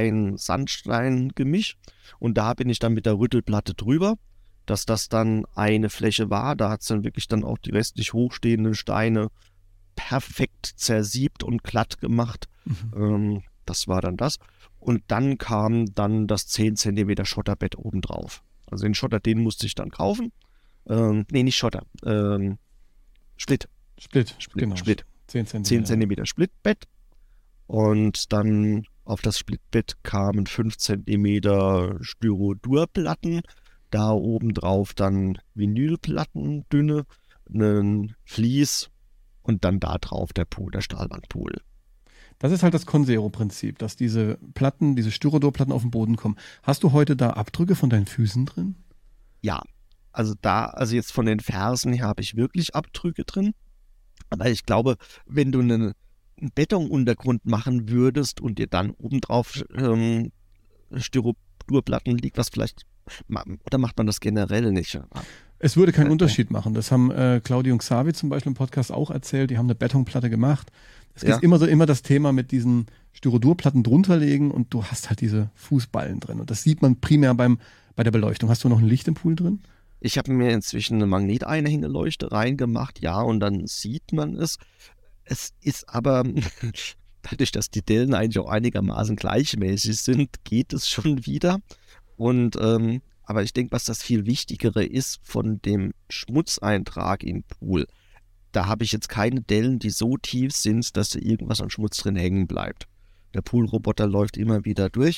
Stein-Sandstein-Gemisch. Und da bin ich dann mit der Rüttelplatte drüber, dass das dann eine Fläche war. Da hat es dann wirklich dann auch die restlich hochstehenden Steine perfekt zersiebt und glatt gemacht. Mhm. Ähm, das war dann das. Und dann kam dann das zehn Zentimeter Schotterbett obendrauf. Also den Schotter, den musste ich dann kaufen. Ähm, nee, nicht Schotter. Ähm, Split. Split, Split, genau. Split. zehn Zentimeter. zehn Zentimeter Splitbett. Und dann auf das Splitbett kamen fünf Zentimeter Styrodurplatten. Da obendrauf dann Vinylplatten, dünne, einen Vlies und dann da drauf der Pool, der Stahlwandpool. Das ist halt das Consero-Prinzip, dass diese Platten, diese Styrodurplatten auf den Boden kommen. Hast du heute da Abdrücke von deinen Füßen drin? Ja, also da, also jetzt von den Fersen her habe ich wirklich Abdrücke drin. Aber ich glaube, wenn du einen, einen Betonuntergrund machen würdest und dir dann obendrauf ähm, Styro, Strukturplatten liegt, was vielleicht, oder macht man das generell nicht? Es würde keinen Unterschied machen. Das haben äh, Claudio und Xavi zum Beispiel im Podcast auch erzählt. Die haben eine Betonplatte gemacht. Es Ja. ist immer so immer das Thema mit diesen Styrodurplatten drunterlegen und du hast halt diese Fußballen drin. Und das sieht man primär beim bei der Beleuchtung. Hast du noch ein Licht im Pool drin? Ich habe mir inzwischen eine Magneteinhängeleuchte reingemacht, ja, und dann sieht man es. Es ist aber, dadurch, dass die Dellen eigentlich auch einigermaßen gleichmäßig sind, geht es schon wieder. Und ähm, aber ich denke, was das viel Wichtigere ist von dem Schmutzeintrag im Pool, da habe ich jetzt keine Dellen, die so tief sind, dass da irgendwas an Schmutz drin hängen bleibt. Der Poolroboter läuft immer wieder durch,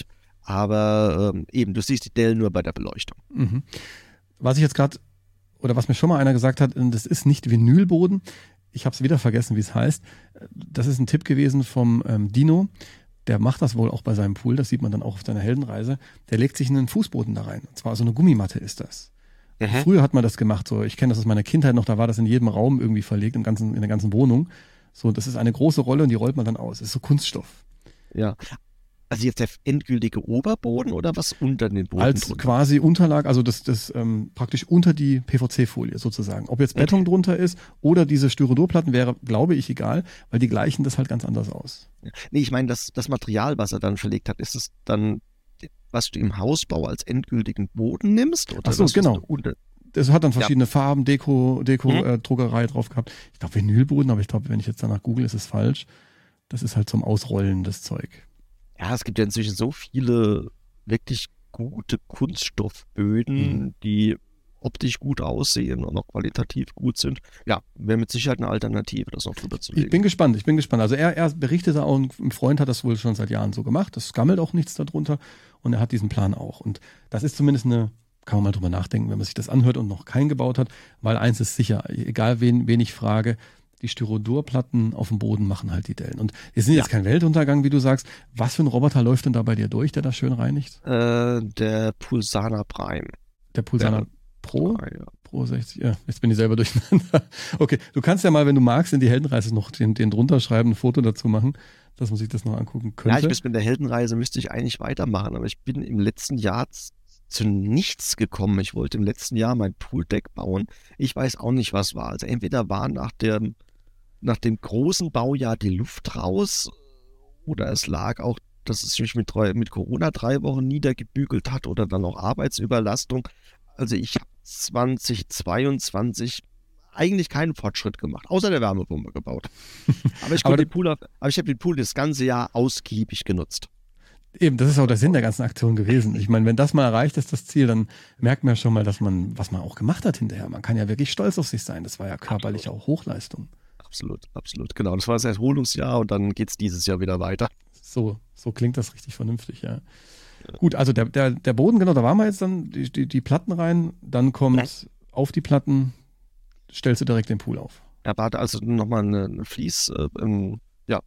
aber ähm, eben, du siehst die Dellen nur bei der Beleuchtung. Mhm. Was ich jetzt gerade, oder was mir schon mal einer gesagt hat, das ist nicht Vinylboden. Ich habe es wieder vergessen, wie es heißt. Das ist ein Tipp gewesen vom ähm, Dino. Der macht das wohl auch bei seinem Pool. Das sieht man dann auch auf seiner Heldenreise. Der legt sich einen Fußboden da rein. Und zwar so eine Gummimatte ist das. Mhm. Früher hat man das gemacht. So, ich kenne das aus meiner Kindheit noch. Da war das in jedem Raum irgendwie verlegt, im ganzen, in der ganzen Wohnung. So, das ist eine große Rolle und die rollt man dann aus. Das ist so Kunststoff. Ja. Also jetzt der endgültige Oberboden oder was unter den Boden Als drunter? quasi Unterlag, also das, das ähm, praktisch unter die P V C-Folie sozusagen. Ob jetzt Beton Okay. drunter ist oder diese Styrodurplatten, wäre, glaube ich, egal, weil die gleichen das halt ganz anders aus. Nee, ich meine, das, das Material, was er dann verlegt hat, ist es dann, was du im Hausbau als endgültigen Boden nimmst? Oder Ach so, was genau. du unter- Das hat dann verschiedene Farben, Deko, Deko, Mhm. äh, Druckerei drauf gehabt. Ich glaube Vinylboden, aber ich glaube, wenn ich jetzt danach google, ist es falsch. Das ist halt zum Ausrollen, das Zeug. Ja, es gibt ja inzwischen so viele wirklich gute Kunststoffböden, Mhm. die optisch gut aussehen und auch qualitativ gut sind. Ja, wäre mit Sicherheit eine Alternative, das noch drüber zu Ich legen. bin gespannt, ich bin gespannt. Also er, er berichtete auch, ein Freund hat das wohl schon seit Jahren so gemacht. Das gammelt auch nichts darunter und er hat diesen Plan auch. Und das ist zumindest eine, kann man mal drüber nachdenken, wenn man sich das anhört und noch keinen gebaut hat, weil eins ist sicher, egal wen, wen ich frage, die Styrodurplatten auf dem Boden machen halt die Dellen. Und wir sind jetzt Ja. kein Weltuntergang, wie du sagst. Was für ein Roboter läuft denn da bei dir durch, der das schön reinigt? Äh, der Pulsana Prime. Der Pulsana Ja. Pro? Ah, ja. Pro sechzig, ja, jetzt bin ich selber durcheinander. Okay, du kannst ja mal, wenn du magst, in die Heldenreise noch den, den drunter schreiben, ein Foto dazu machen, dass man sich das noch angucken könnte. Ja, ich müsste mit der Heldenreise müsste ich eigentlich weitermachen, aber ich bin im letzten Jahr z- zu nichts gekommen. Ich wollte im letzten Jahr mein Pooldeck bauen. Ich weiß auch nicht, was war. Also entweder war nach dem, nach dem großen Baujahr die Luft raus oder es lag auch, dass es sich mit, drei- mit Corona drei Wochen niedergebügelt hat oder dann auch Arbeitsüberlastung. Also ich habe zwanzig zweiundzwanzig eigentlich keinen Fortschritt gemacht, außer der Wärmepumpe gebaut. Aber ich, Aber konnte den Pool, auf- aber ich habe den Pool das ganze Jahr ausgiebig genutzt. Eben, das ist auch der Sinn der ganzen Aktion gewesen. Ich meine, wenn das mal erreicht ist, das Ziel, dann merkt man ja schon mal, dass man, was man auch gemacht hat hinterher. Man kann ja wirklich stolz auf sich sein. Das war ja körperlich auch Hochleistung. Absolut, absolut, genau. Das war das Erholungsjahr und dann geht es dieses Jahr wieder weiter. So, so klingt das richtig vernünftig, ja. Gut, also der, der, der Boden, genau, da waren wir jetzt dann, die, die, die Platten rein, dann kommt Nein. auf die Platten, stellst du direkt den Pool auf. Er bat also nochmal eine, eine Fließ, äh, ähm, ja,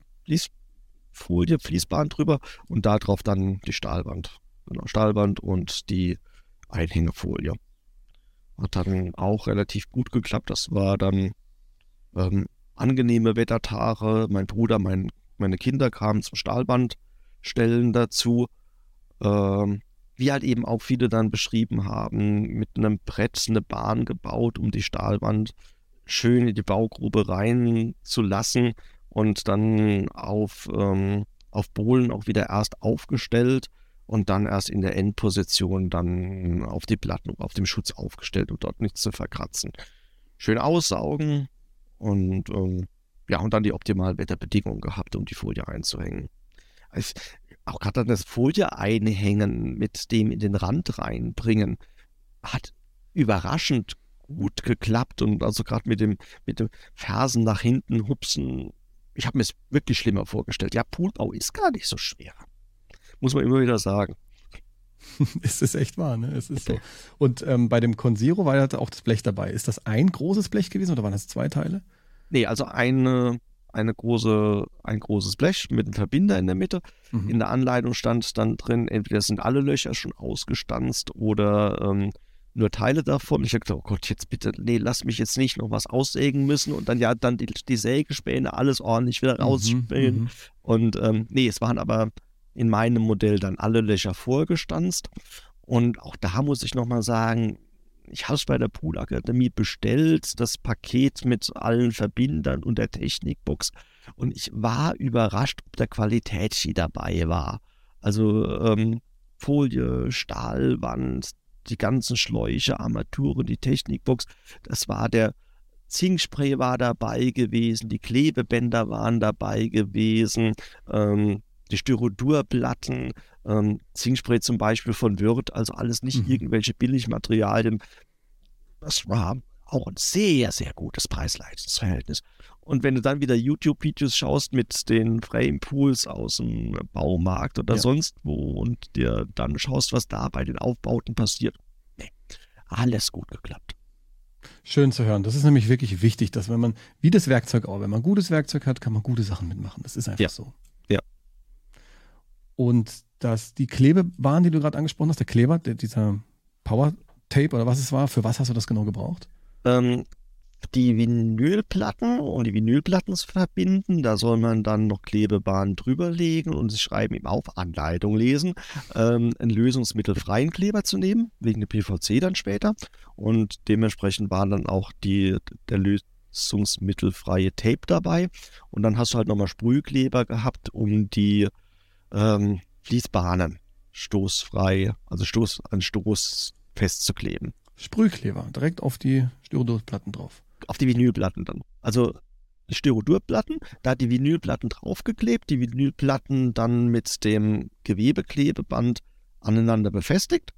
Fließfolie, Fließbahn drüber und darauf dann die Stahlwand. Genau, Stahlwand und die Einhängefolie. Hat dann auch relativ gut geklappt. Das war dann ähm, angenehme Wettertage. Mein Bruder, mein, meine Kinder kamen zum Stahlbandstellen dazu. Ähm, wie halt eben auch viele dann beschrieben haben, mit einem Brett eine Bahn gebaut, um die Stahlwand schön in die Baugrube reinzulassen und dann auf, ähm, auf Bohlen auch wieder erst aufgestellt und dann erst in der Endposition dann auf die Platten, auf dem Schutz aufgestellt, um dort nichts zu verkratzen. Schön aussaugen und ähm, ja, und dann die optimalen Wetterbedingungen gehabt, um die Folie einzuhängen. Also, auch gerade dann das Folie einhängen, mit dem in den Rand reinbringen, hat überraschend gut geklappt und also gerade mit dem, mit dem Fersen nach hinten hupsen, ich habe mir es wirklich schlimmer vorgestellt. Ja, Poolbau ist gar nicht so schwer. Muss man immer wieder sagen. Es ist echt wahr, ne? Es ist so. Und ähm, bei dem Consiro war ja auch das Blech dabei. Ist das ein großes Blech gewesen oder waren das zwei Teile? Nee, also eine, eine große, ein großes Blech mit einem Verbinder in der Mitte. Mhm. In der Anleitung stand dann drin, entweder sind alle Löcher schon ausgestanzt oder ähm, nur Teile davon. Ich habe gedacht, oh Gott, jetzt bitte, nee, lass mich jetzt nicht noch was aussägen müssen und dann ja dann die, die Sägespäne alles ordentlich wieder rausspielen. Mhm, mhm. Und ähm, nee, es waren aber in meinem Modell dann alle Löcher vorgestanzt. Und auch da muss ich nochmal sagen, ich habe es bei der Poolakademie bestellt, das Paket mit allen Verbindern und der Technikbox. Und ich war überrascht, ob der Qualitätssheet dabei war. Also ähm, Folie, Stahlwand, die ganzen Schläuche, Armaturen, die Technikbox. Das war der Zinkspray war dabei gewesen, die Klebebänder waren dabei gewesen, ähm, die Styrodurplatten, ähm, Zinkspray zum Beispiel von Würth, also alles nicht Mhm. irgendwelche Billigmaterialien. Das war auch ein sehr, sehr gutes Preis-Leistungs-Verhältnis. Und wenn du dann wieder YouTube-Videos schaust mit den Frame-Pools aus dem Baumarkt oder Ja. sonst wo und dir dann schaust, was da bei den Aufbauten passiert, nee, alles gut geklappt. Schön zu hören. Das ist nämlich wirklich wichtig, dass wenn man, wie das Werkzeug auch, wenn man gutes Werkzeug hat, kann man gute Sachen mitmachen. Das ist einfach Ja. so. Ja. Und dass die Klebebahn, die du gerade angesprochen hast, der Kleber, der, dieser Power Tape oder was es war, für was hast du das genau gebraucht? Ähm, die Vinylplatten und die Vinylplatten zu verbinden, da soll man dann noch Klebebahnen drüberlegen und sie schreiben eben auf, Anleitung lesen, ähm, einen lösungsmittelfreien Kleber zu nehmen, wegen der P V C dann später. Und dementsprechend war dann auch die, der lösungsmittelfreie Tape dabei. Und dann hast du halt nochmal Sprühkleber gehabt, um die ähm, Fließbahnen stoßfrei, also Stoß an Stoß festzukleben. Sprühkleber, direkt auf die Styrodurplatten drauf. Auf die Vinylplatten dann. Also die Styrodurplatten, da die Vinylplatten draufgeklebt, die Vinylplatten dann mit dem Gewebeklebeband aneinander befestigt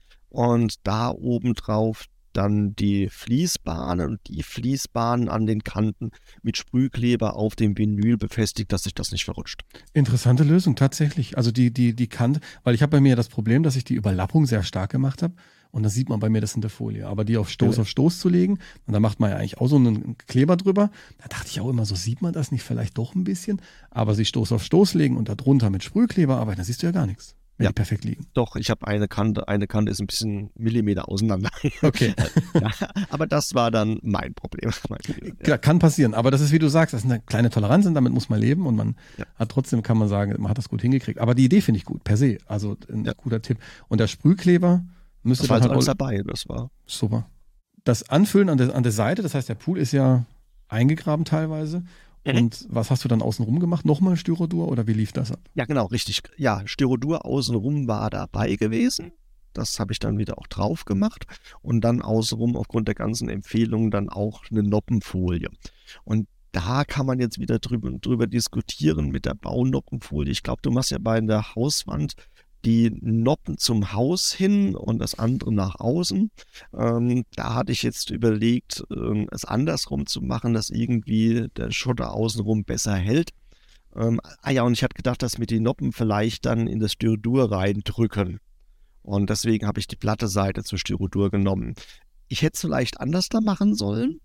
und da obendrauf dann die Fließbahnen und die Fließbahnen an den Kanten mit Sprühkleber auf dem Vinyl befestigt, dass sich das nicht verrutscht. Interessante Lösung, tatsächlich. Also die, die, die Kante, weil ich habe bei mir das Problem, dass ich die Überlappung sehr stark gemacht habe und da sieht man bei mir das in der Folie. Aber die auf Stoß Ja. auf Stoß zu legen, und da macht man ja eigentlich auch so einen Kleber drüber, da dachte ich auch immer, so sieht man das nicht vielleicht doch ein bisschen, aber sie Stoß auf Stoß legen und da drunter mit Sprühkleber arbeiten, da siehst du ja gar nichts, wenn Ja. die perfekt liegen. Doch, ich habe eine Kante, eine Kante ist ein bisschen Millimeter auseinander. Okay. Ja, aber das war dann mein Problem. Klar, kann passieren, aber das ist, wie du sagst, das ist eine kleine Toleranz und damit muss man leben und man Ja. hat trotzdem, kann man sagen, man hat das gut hingekriegt. Aber die Idee finde ich gut, per se, also ein Ja. guter Tipp. Und der Sprühkleber müsste Das war dann also halt alles auch, dabei, das war. super. Das Anfüllen an der, an der Seite, das heißt, der Pool ist ja eingegraben teilweise. Mhm. Und was hast du dann außenrum gemacht? Nochmal Styrodur oder wie lief das ab? Ja, genau, richtig. Ja, Styrodur außenrum war dabei gewesen. Das habe ich dann wieder auch drauf gemacht. Und dann außenrum aufgrund der ganzen Empfehlungen dann auch eine Noppenfolie. Und da kann man jetzt wieder drüber, drüber diskutieren mit der Baunoppenfolie. Ich glaube, du machst ja bei der Hauswand die Noppen zum Haus hin und das andere nach außen. Ähm, da hatte ich jetzt überlegt, ähm, es andersrum zu machen, dass irgendwie der Schotter außenrum besser hält. Ähm, ah ja, und ich hatte gedacht, dass wir die Noppen vielleicht dann in das Styrodur reindrücken. Und deswegen habe ich die platte Seite zur Styrodur genommen. Ich hätte es vielleicht anders da machen sollen,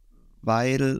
weil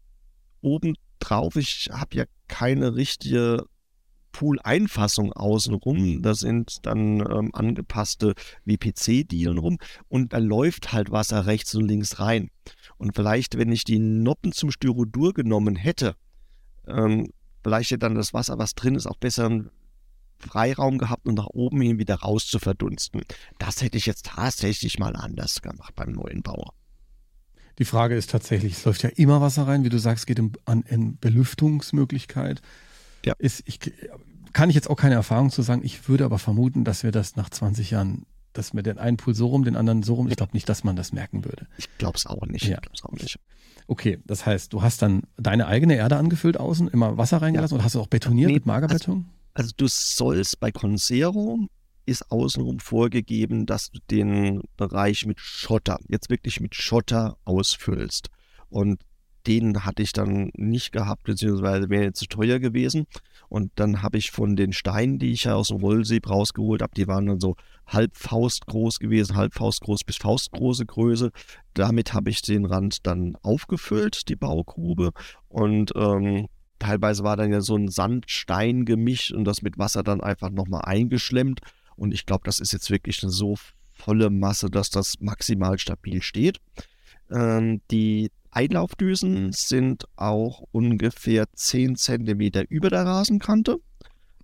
obendrauf, ich habe ja keine richtige Pool-Einfassung außenrum. Da sind dann ähm, angepasste W P C-Dielen rum und da läuft halt Wasser rechts und links rein. Und vielleicht, wenn ich die Noppen zum Styrodur genommen hätte, ähm, vielleicht hätte dann das Wasser, was drin ist, auch besseren Freiraum gehabt und nach oben hin wieder raus zu verdunsten. Das hätte ich jetzt tatsächlich mal anders gemacht beim neuen Bauer. Die Frage ist tatsächlich, es läuft ja immer Wasser rein, wie du sagst, geht um, an in Belüftungsmöglichkeit. Ja. Ist, ich, kann ich jetzt auch keine Erfahrung zu sagen, ich würde aber vermuten, dass wir das nach zwanzig Jahren, dass wir den einen Pool so rum, den anderen so rum, ich glaube nicht, dass man das merken würde. Ich glaube es auch nicht. Ja. Ich glaub's auch nicht. Okay, das heißt, du hast dann deine eigene Erde angefüllt außen, immer Wasser reingelassen oder hast du auch betoniert Nee, mit Magerbeton? Also du sollst bei Conzero ist außenrum vorgegeben, dass du den Bereich mit Schotter, jetzt wirklich mit Schotter ausfüllst. Und den hatte ich dann nicht gehabt, beziehungsweise wäre jetzt zu teuer gewesen. Und dann habe ich von den Steinen, die ich ja aus dem Rollsieb rausgeholt habe, die waren dann so halb Faust groß gewesen, halb Faust groß bis faustgroße Größe. Damit habe ich den Rand dann aufgefüllt, die Baugrube. Und ähm, teilweise war dann ja so ein Sand-Stein-Gemisch und das mit Wasser dann einfach nochmal eingeschlemmt. Und ich glaube, das ist jetzt wirklich eine so volle Masse, dass das maximal stabil steht. Ähm, die Einlaufdüsen sind auch ungefähr zehn Zentimeter über der Rasenkante.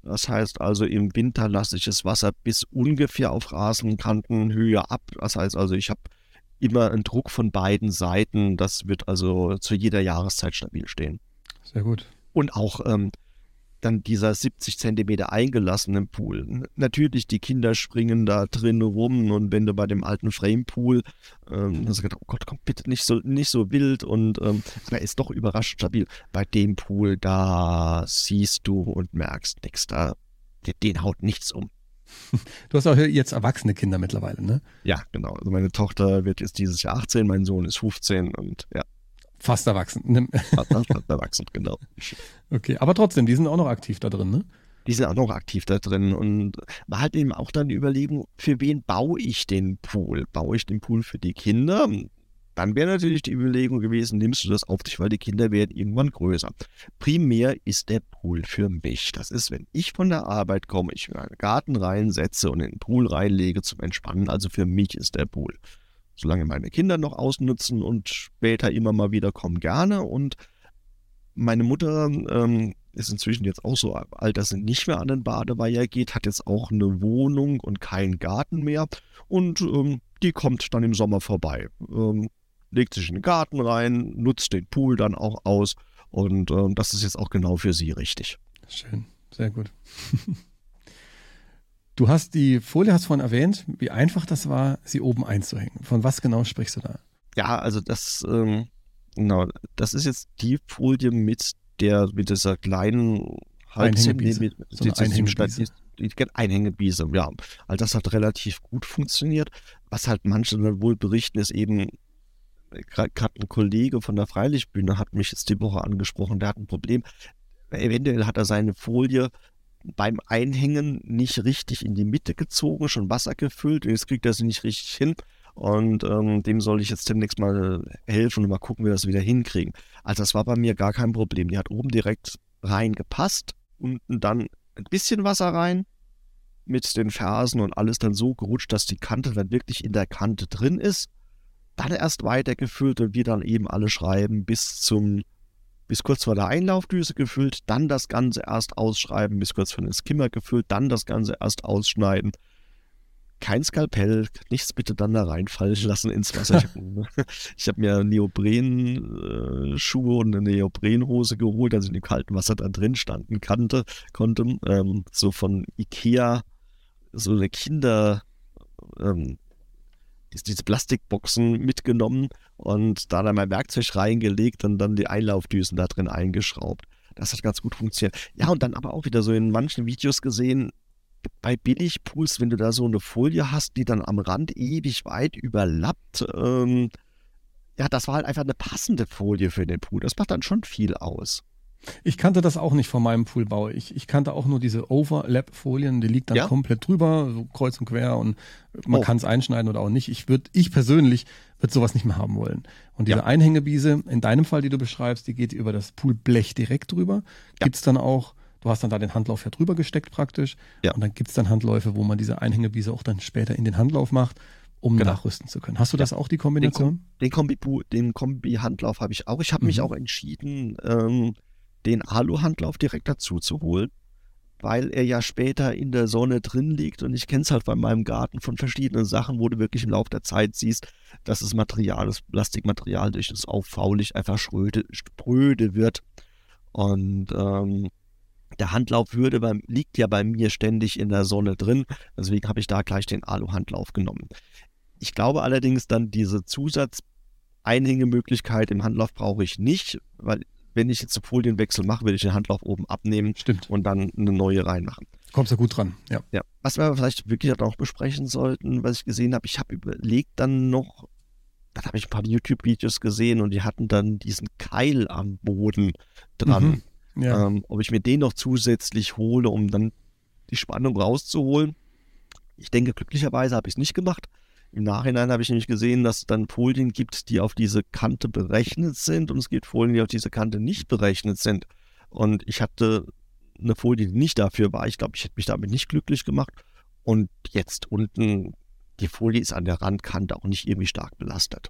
Das heißt also, im Winter lasse ich das Wasser bis ungefähr auf Rasenkantenhöhe ab. Das heißt also, ich habe immer einen Druck von beiden Seiten. Das wird also zu jeder Jahreszeit stabil stehen. Sehr gut. Und auch ähm, dann dieser siebzig Zentimeter eingelassene Pool. Natürlich, die Kinder springen da drin rum und wenn du bei dem alten Frame-Pool, ähm, hast du gedacht, oh Gott, komm bitte nicht so, nicht so wild und ähm, er ist doch überraschend stabil. Bei dem Pool, da siehst du und merkst nichts, da, den, den haut nichts um. Du hast auch jetzt erwachsene Kinder mittlerweile, ne? Ja, genau. Also meine Tochter wird jetzt dieses Jahr achtzehn, mein Sohn ist fünfzehn und ja. Fast erwachsen. Fast, fast erwachsen, genau. Okay, aber trotzdem, die sind auch noch aktiv da drin, ne? Die sind auch noch aktiv da drin und war halt eben auch dann die Überlegung, für wen baue ich den Pool? Baue ich den Pool für die Kinder? Dann wäre natürlich die Überlegung gewesen, nimmst du das auf dich, weil die Kinder werden irgendwann größer. Primär ist der Pool für mich. Das ist, wenn ich von der Arbeit komme, ich mir einen Garten reinsetze und in den Pool reinlege zum Entspannen. Also für mich ist der Pool. Solange meine Kinder noch ausnutzen und später immer mal wieder kommen, gerne. Und meine Mutter ähm, ist inzwischen jetzt auch so alt, dass sie nicht mehr an den Badeweiher geht, hat jetzt auch eine Wohnung und keinen Garten mehr. Und ähm, die kommt dann im Sommer vorbei. Ähm, legt sich in den Garten rein, nutzt den Pool dann auch aus. Und ähm, das ist jetzt auch genau für sie richtig. Schön, sehr gut. Du hast die Folie, hast vorhin erwähnt, wie einfach das war, sie oben einzuhängen. Von was genau sprichst du da? Ja, also das, ähm, genau, das ist jetzt die Folie mit der, mit dieser kleinen Einhängebiese. Mit, so eine Einhängebiese. Die, die Einhängebiese, ja. Also das hat relativ gut funktioniert. Was halt manche dann wohl berichten, ist eben, gerade ein Kollege von der Freilichtbühne hat mich jetzt die Woche angesprochen, der hat ein Problem. Eventuell hat er seine Folie beim Einhängen nicht richtig in die Mitte gezogen, schon Wasser gefüllt und jetzt kriegt er sie nicht richtig hin und ähm, dem soll ich jetzt demnächst mal helfen und mal gucken, wie wir das wieder hinkriegen. Also das war bei mir gar kein Problem. Die hat oben direkt reingepasst, unten dann ein bisschen Wasser rein mit den Fersen und alles dann so gerutscht, dass die Kante dann wirklich in der Kante drin ist. Dann erst weitergefüllt und wir dann eben alle schreiben bis zum bis kurz vor der Einlaufdüse gefüllt, dann das Ganze erst ausschreiben, bis kurz vor den Skimmer gefüllt, dann das Ganze erst ausschneiden. Kein Skalpell, nichts bitte dann da reinfallen lassen ins Wasser. Ich habe mir Neoprenschuhe und eine Neoprenhose geholt, also in dem kalten Wasser da drin standen kannte, konnte. Ähm, so von Ikea, so eine Kinder... Ähm, diese Plastikboxen mitgenommen und da dann mein Werkzeug reingelegt und dann die Einlaufdüsen da drin eingeschraubt. Das hat ganz gut funktioniert. Ja, und dann aber auch wieder so in manchen Videos gesehen, bei Billigpools, wenn du da so eine Folie hast, die dann am Rand ewig weit überlappt, ähm, ja, das war halt einfach eine passende Folie für den Pool. Das macht dann schon viel aus. Ich kannte das auch nicht von meinem Poolbau. Ich, ich kannte auch nur diese Overlap-Folien, die liegt dann ja? komplett drüber, so kreuz und quer und man oh. kann es einschneiden oder auch nicht. Ich würde, ich persönlich würde sowas nicht mehr haben wollen. Und diese ja. Einhängebiese, in deinem Fall, die du beschreibst, die geht über das Poolblech direkt drüber. Ja. Gibt es dann auch, du hast dann da den Handlauf ja drüber gesteckt praktisch ja. und dann gibt es dann Handläufe, wo man diese Einhängebiese auch dann später in den Handlauf macht, um genau. nachrüsten zu können. Hast du ja. das auch, die Kombination? Den, Kombi, den Kombi-Handlauf habe ich auch. Ich habe mhm. mich auch entschieden, ähm, den Alu-Handlauf direkt dazu zu holen, weil er ja später in der Sonne drin liegt und ich kenne es halt bei meinem Garten von verschiedenen Sachen, wo du wirklich im Laufe der Zeit siehst, dass das Material, das Plastikmaterial durch das Auffaulicht einfach spröde, spröde wird und ähm, der Handlauf würde beim, liegt ja bei mir ständig in der Sonne drin, deswegen habe ich da gleich den Alu-Handlauf genommen. Ich glaube allerdings dann diese Zusatzeinhängemöglichkeit im Handlauf brauche ich nicht, weil wenn ich jetzt einen Folienwechsel mache, will ich den Handlauf oben abnehmen Stimmt. und dann eine neue reinmachen. Kommst du gut dran, ja. ja. Was wir aber vielleicht wirklich auch besprechen sollten, was ich gesehen habe, ich habe überlegt dann noch, dann habe ich ein paar YouTube-Videos gesehen und die hatten dann diesen Keil am Boden dran. Mhm. Ja. Ähm, ob ich mir den noch zusätzlich hole, um dann die Spannung rauszuholen. Ich denke, glücklicherweise habe ich es nicht gemacht. Im Nachhinein habe ich nämlich gesehen, dass es dann Folien gibt, die auf diese Kante berechnet sind und es gibt Folien, die auf diese Kante nicht berechnet sind. Und ich hatte eine Folie, die nicht dafür war. Ich glaube, ich hätte mich damit nicht glücklich gemacht. Und jetzt unten, die Folie ist an der Randkante auch nicht irgendwie stark belastet.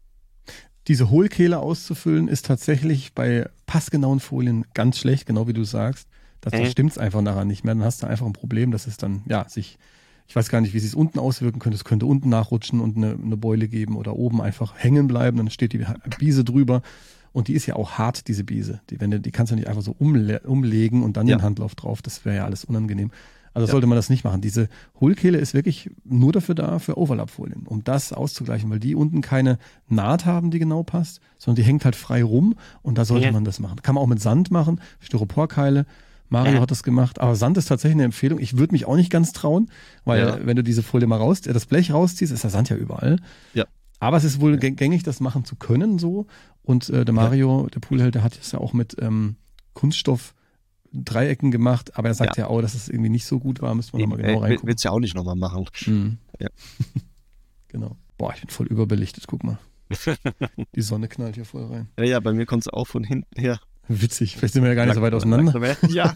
Diese Hohlkehle auszufüllen ist tatsächlich bei passgenauen Folien ganz schlecht, genau wie du sagst. Das, das stimmt's einfach daran nicht mehr. Dann hast du einfach ein Problem, dass es dann, ja, sich, ich weiß gar nicht, wie es sich unten auswirken könnte. Es könnte unten nachrutschen und eine, eine Beule geben oder oben einfach hängen bleiben. Dann steht die Biese drüber. Und die ist ja auch hart, diese Biese. Die, wenn du, die kannst du nicht einfach so umle- umlegen und dann ja. den Handlauf drauf. Das wäre ja alles unangenehm. Also ja. sollte man das nicht machen. Diese Hohlkehle ist wirklich nur dafür da, für Overlappfolien, um das auszugleichen, weil die unten keine Naht haben, die genau passt, sondern die hängt halt frei rum und da sollte ja. man das machen. Kann man auch mit Sand machen, Styroporkeile. Mario ja. hat das gemacht, aber Sand ist tatsächlich eine Empfehlung. Ich würde mich auch nicht ganz trauen, weil ja. wenn du diese Folie mal raus, das Blech rausziehst, ist der Sand ja überall. Ja. Aber es ist wohl ja. gängig, das machen zu können so. Und äh, der Mario, ja. der Poolheld, der hat es ja auch mit ähm, Kunststoff Dreiecken gemacht, aber er sagt ja, ja auch, dass es irgendwie nicht so gut war, müssen wir nochmal genau reingucken. Willst du ja auch nicht nochmal machen. Mhm. Ja. Genau. Boah, ich bin voll überbelichtet, guck mal. Die Sonne knallt hier voll rein. Ja, ja, bei mir kommt es auch von hinten her. Witzig, vielleicht sind wir ja gar nicht so weit auseinander. Ja.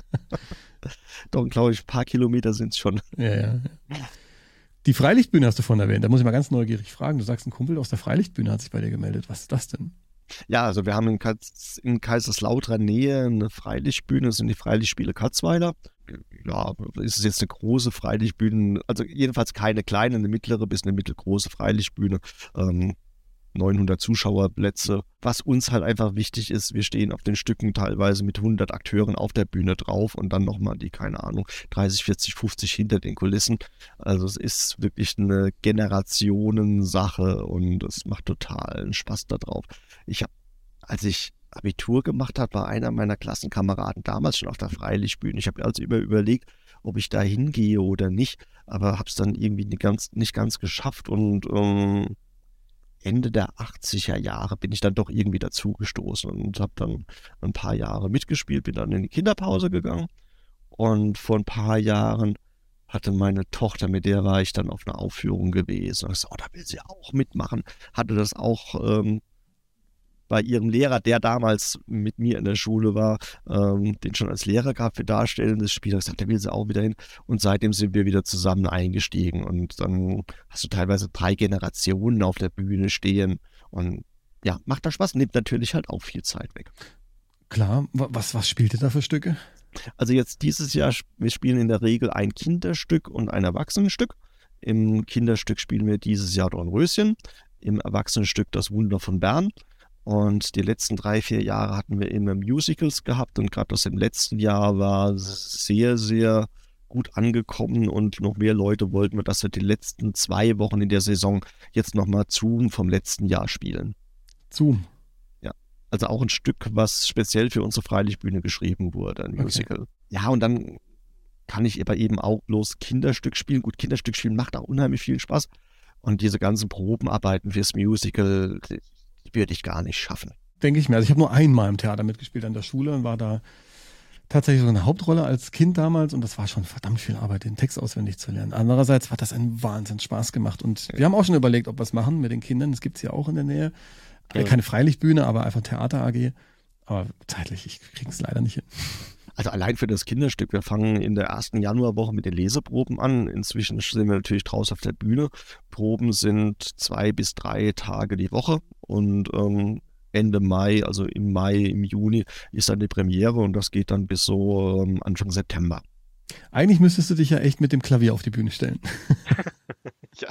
Doch, glaube ich, ein paar Kilometer sind es schon. Ja, ja. Die Freilichtbühne hast du vorhin erwähnt. Da muss ich mal ganz neugierig fragen. Du sagst, ein Kumpel aus der Freilichtbühne hat sich bei dir gemeldet. Was ist das denn? Ja, also wir haben in, Kais- in Kaiserslautern Nähe eine Freilichtbühne, das sind die Freilichtspiele Katzweiler. Ja, ist es jetzt eine große Freilichtbühne, also jedenfalls keine kleine, eine mittlere bis eine mittelgroße Freilichtbühne. Ähm, neunhundert Zuschauerplätze. Was uns halt einfach wichtig ist, wir stehen auf den Stücken teilweise mit hundert Akteuren auf der Bühne drauf und dann nochmal die, keine Ahnung, dreißig, vierzig, fünfzig hinter den Kulissen. Also es ist wirklich eine Generationensache und es macht totalen Spaß da drauf. Ich habe, als ich Abitur gemacht habe, war einer meiner Klassenkameraden damals schon auf der Freilichtbühne. Ich habe also immer überlegt, ob ich da hingehe oder nicht, aber habe es dann irgendwie nicht ganz, nicht ganz geschafft und ähm, Ende der achtziger Jahre bin ich dann doch irgendwie dazugestoßen und habe dann ein paar Jahre mitgespielt, bin dann in die Kinderpause gegangen und vor ein paar Jahren hatte meine Tochter, mit der war ich dann auf einer Aufführung gewesen und ich so, oh, da will sie auch mitmachen, hatte das auch ähm, bei ihrem Lehrer, der damals mit mir in der Schule war, ähm, den schon als Lehrer gab für darstellendes Spiel, hat gesagt, der will sie auch wieder hin. Und seitdem sind wir wieder zusammen eingestiegen. Und dann hast du teilweise drei Generationen auf der Bühne stehen. Und ja, macht da Spaß, nimmt natürlich halt auch viel Zeit weg. Klar, was, was spielt ihr da für Stücke? Also jetzt dieses Jahr, wir spielen in der Regel ein Kinderstück und ein Erwachsenenstück. Im Kinderstück spielen wir dieses Jahr Dornröschen, im Erwachsenenstück Das Wunder von Bern. Und die letzten drei, vier Jahre hatten wir immer Musicals gehabt und gerade aus dem letzten Jahr war sehr, sehr gut angekommen und noch mehr Leute wollten wir, dass wir die letzten zwei Wochen in der Saison jetzt nochmal Zoom vom letzten Jahr spielen. Zoom? Ja, also auch ein Stück, was speziell für unsere Freilichtbühne geschrieben wurde, ein Musical. Okay. Ja, und dann kann ich aber eben auch bloß Kinderstück spielen. Gut, Kinderstück spielen macht auch unheimlich viel Spaß und diese ganzen Probenarbeiten fürs Musical, würde ich gar nicht schaffen. Denke ich mir. Also ich habe nur einmal im Theater mitgespielt an der Schule und war da tatsächlich so eine Hauptrolle als Kind damals und das war schon verdammt viel Arbeit, den Text auswendig zu lernen. Andererseits hat das einen Wahnsinn Spaß gemacht und ja. wir haben auch schon überlegt, ob wir es machen mit den Kindern. Das gibt es ja auch in der Nähe. Ja. Keine Freilichtbühne, aber einfach Theater A G. Aber zeitlich, ich kriege es leider nicht hin. Also allein für das Kinderstück, wir fangen in der ersten Januarwoche mit den Leseproben an. Inzwischen sind wir natürlich draußen auf der Bühne. Proben sind zwei bis drei Tage die Woche und ähm, Ende Mai, also im Mai, im Juni ist dann die Premiere und das geht dann bis so ähm, Anfang September. Eigentlich müsstest du dich ja echt mit dem Klavier auf die Bühne stellen. Ja.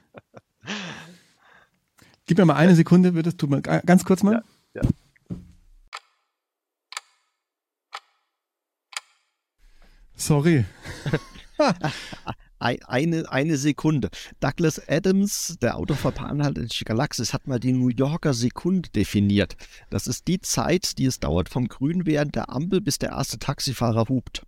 Gib mir mal eine Sekunde, würdest du mal ganz kurz mal? Ja, ja. Sorry. Eine, eine Sekunde. Douglas Adams, der Autor von Anhaltende Galaxis, hat mal die New Yorker Sekunde definiert. Das ist die Zeit, die es dauert vom Grünwerden der Ampel, bis der erste Taxifahrer hupt.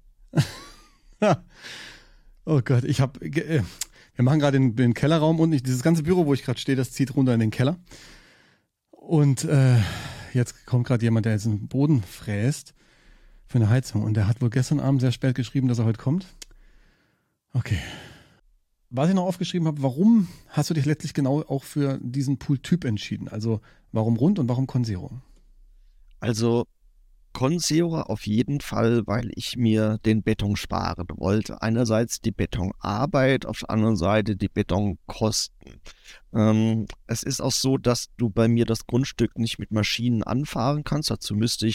Oh Gott, ich habe, äh, wir machen gerade den, den Kellerraum und ich, dieses ganze Büro, wo ich gerade stehe, das zieht runter in den Keller. Und äh, jetzt kommt gerade jemand, der jetzt den Boden fräst für eine Heizung. Und der hat wohl gestern Abend sehr spät geschrieben, dass er heute kommt. Okay. Was ich noch aufgeschrieben habe, warum hast du dich letztlich genau auch für diesen Pool-Typ entschieden? Also warum Rund und warum Consero? Also Consero auf jeden Fall, weil ich mir den Beton sparen wollte. Einerseits die Betonarbeit, auf der anderen Seite die Betonkosten. Ähm, es ist auch so, dass du bei mir das Grundstück nicht mit Maschinen anfahren kannst. Dazu müsste ich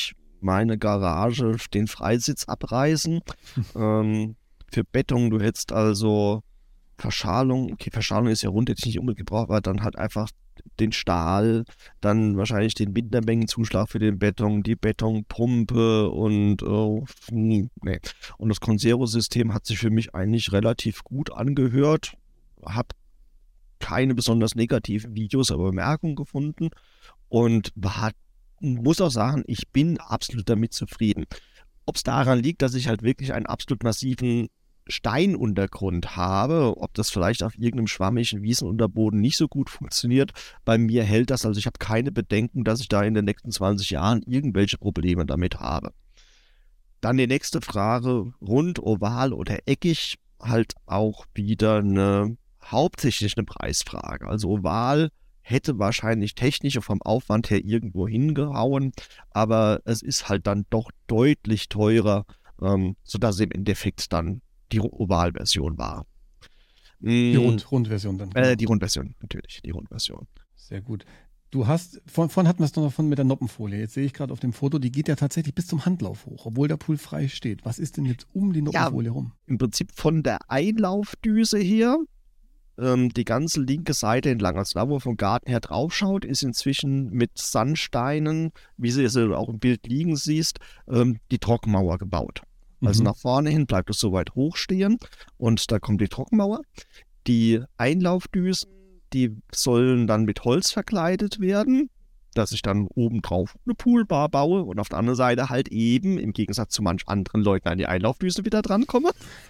meine Garage den Freisitz abreißen. ähm, für Beton, du hättest also Verschalung, okay, Verschalung ist ja rund, jetzt nicht unbedingt gebraucht, aber dann halt einfach den Stahl, dann wahrscheinlich den Bindermengenzuschlag für den Beton, die Betonpumpe und oh, nee. Und das Conservo-System hat sich für mich eigentlich relativ gut angehört. Hab keine besonders negativen Videos, aber Bemerkungen gefunden und war, muss auch sagen, ich bin absolut damit zufrieden. Ob es daran liegt, dass ich halt wirklich einen absolut massiven Steinuntergrund habe, ob das vielleicht auf irgendeinem schwammigen Wiesenunterboden nicht so gut funktioniert. Bei mir hält das, also ich habe keine Bedenken, dass ich da in den nächsten zwanzig Jahren irgendwelche Probleme damit habe. Dann die nächste Frage, rund, oval oder eckig, halt auch wieder eine hauptsächlich eine Preisfrage. Also oval hätte wahrscheinlich technisch vom Aufwand her irgendwo hingehauen, aber es ist halt dann doch deutlich teurer, ähm, sodass es im Endeffekt dann die Ovalversion war. Die Rund, Rundversion dann. Genau. Äh, die Rundversion, natürlich, die Rundversion. Sehr gut. Du hast, vorhin von hatten wir es noch von mit der Noppenfolie. Jetzt sehe ich gerade auf dem Foto, die geht ja tatsächlich bis zum Handlauf hoch, obwohl der Pool frei steht. Was ist denn jetzt um die Noppenfolie ja, rum? Im Prinzip von der Einlaufdüse her, ähm, die ganze linke Seite entlang, also da, wo vom Garten her draufschaut, ist inzwischen mit Sandsteinen, wie du es auch im Bild liegen siehst, ähm, die Trockenmauer gebaut. Also mhm. nach vorne hin bleibt es so weit hoch stehen und da kommt die Trockenmauer. Die Einlaufdüsen, die sollen dann mit Holz verkleidet werden, dass ich dann obendrauf eine Poolbar baue und auf der anderen Seite halt eben, im Gegensatz zu manch anderen Leuten, an die Einlaufdüse wieder drankomme.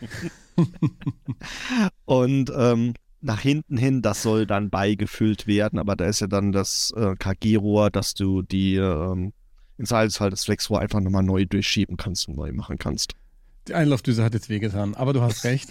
Und ähm, nach hinten hin, das soll dann beigefüllt werden, aber da ist ja dann das äh, K G-Rohr, dass du die ähm, im Zweifelsfall das Flexrohr einfach nochmal neu durchschieben kannst und neu machen kannst. Die Einlaufdüse hat jetzt wehgetan, aber du hast recht.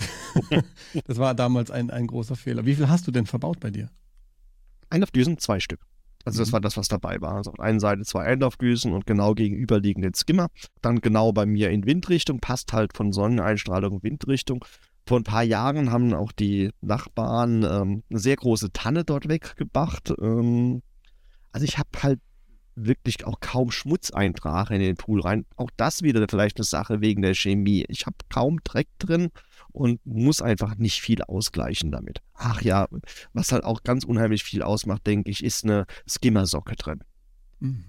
Das war damals ein, ein großer Fehler. Wie viel hast du denn verbaut bei dir? Einlaufdüsen, zwei Stück. Also das mhm. war das, was dabei war. Also auf der einen Seite zwei Einlaufdüsen und genau gegenüberliegend den Skimmer. Dann genau bei mir in Windrichtung, passt halt von Sonneneinstrahlung in Windrichtung. Vor ein paar Jahren haben auch die Nachbarn ähm, eine sehr große Tanne dort weggebracht. Ähm, also ich habe halt wirklich auch kaum Schmutzeintrag in den Pool rein. Auch das wieder vielleicht eine Sache wegen der Chemie. Ich habe kaum Dreck drin und muss einfach nicht viel ausgleichen damit. Ach ja, was halt auch ganz unheimlich viel ausmacht, denke ich, ist eine Skimmersocke drin. Mhm.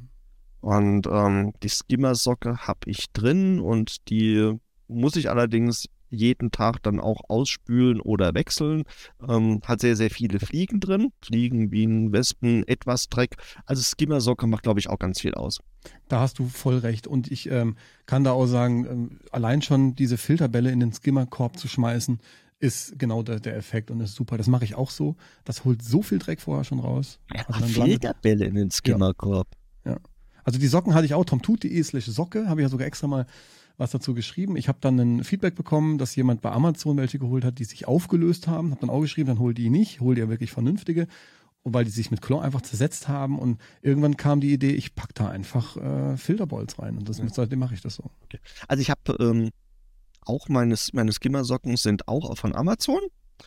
Und ähm, die Skimmersocke habe ich drin und die muss ich allerdings jeden Tag dann auch ausspülen oder wechseln. Ähm, hat sehr, sehr viele Fliegen drin. Fliegen, Bienen, Wespen, etwas Dreck. Also Skimmersocke macht, glaube ich, auch ganz viel aus. Da hast du voll recht. Und ich ähm, kann da auch sagen, ähm, allein schon diese Filterbälle in den Skimmerkorb zu schmeißen, ist genau der, der Effekt und ist super. Das mache ich auch so. Das holt so viel Dreck vorher schon raus. Also Filterbälle in den Skimmerkorb. Ja. ja. Also die Socken hatte ich auch, tomtut.de slash Socke, habe ich ja sogar extra mal was dazu geschrieben. Ich habe dann ein Feedback bekommen, dass jemand bei Amazon welche geholt hat, die sich aufgelöst haben. Habe dann auch geschrieben, dann hol die nicht, hol die ja wirklich vernünftige. Und weil die sich mit Chlor einfach zersetzt haben. Und irgendwann kam die Idee, ich pack da einfach äh, Filterbolz rein. Und das, ja. seitdem mache ich das so. Okay. Also ich habe ähm, auch meine, meine Skimmersocken sind auch von Amazon.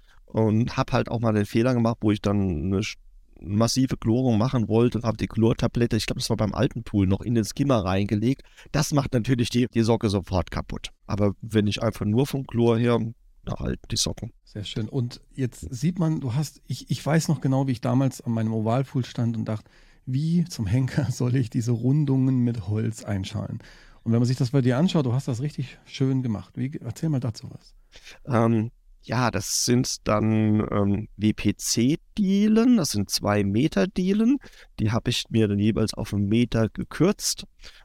Und habe halt auch mal den Fehler gemacht, wo ich dann eine massive Chlorung machen wollte, habe die Chlortablette, ich glaube, das war beim alten Pool, noch in den Skimmer reingelegt. Das macht natürlich die, die Socke sofort kaputt. Aber wenn ich einfach nur vom Chlor her, da halt die Socken. Sehr schön. Und jetzt sieht man, du hast, ich, ich weiß noch genau, wie ich damals an meinem Ovalpool stand und dachte, wie zum Henker soll ich diese Rundungen mit Holz einschalen? Und wenn man sich das bei dir anschaut, du hast das richtig schön gemacht. Wie, erzähl mal dazu was. Ähm, Ja, das sind dann ähm, W P C-Dielen, das sind zwei Meter Dielen. Die habe ich mir dann jeweils auf einen Meter gekürzt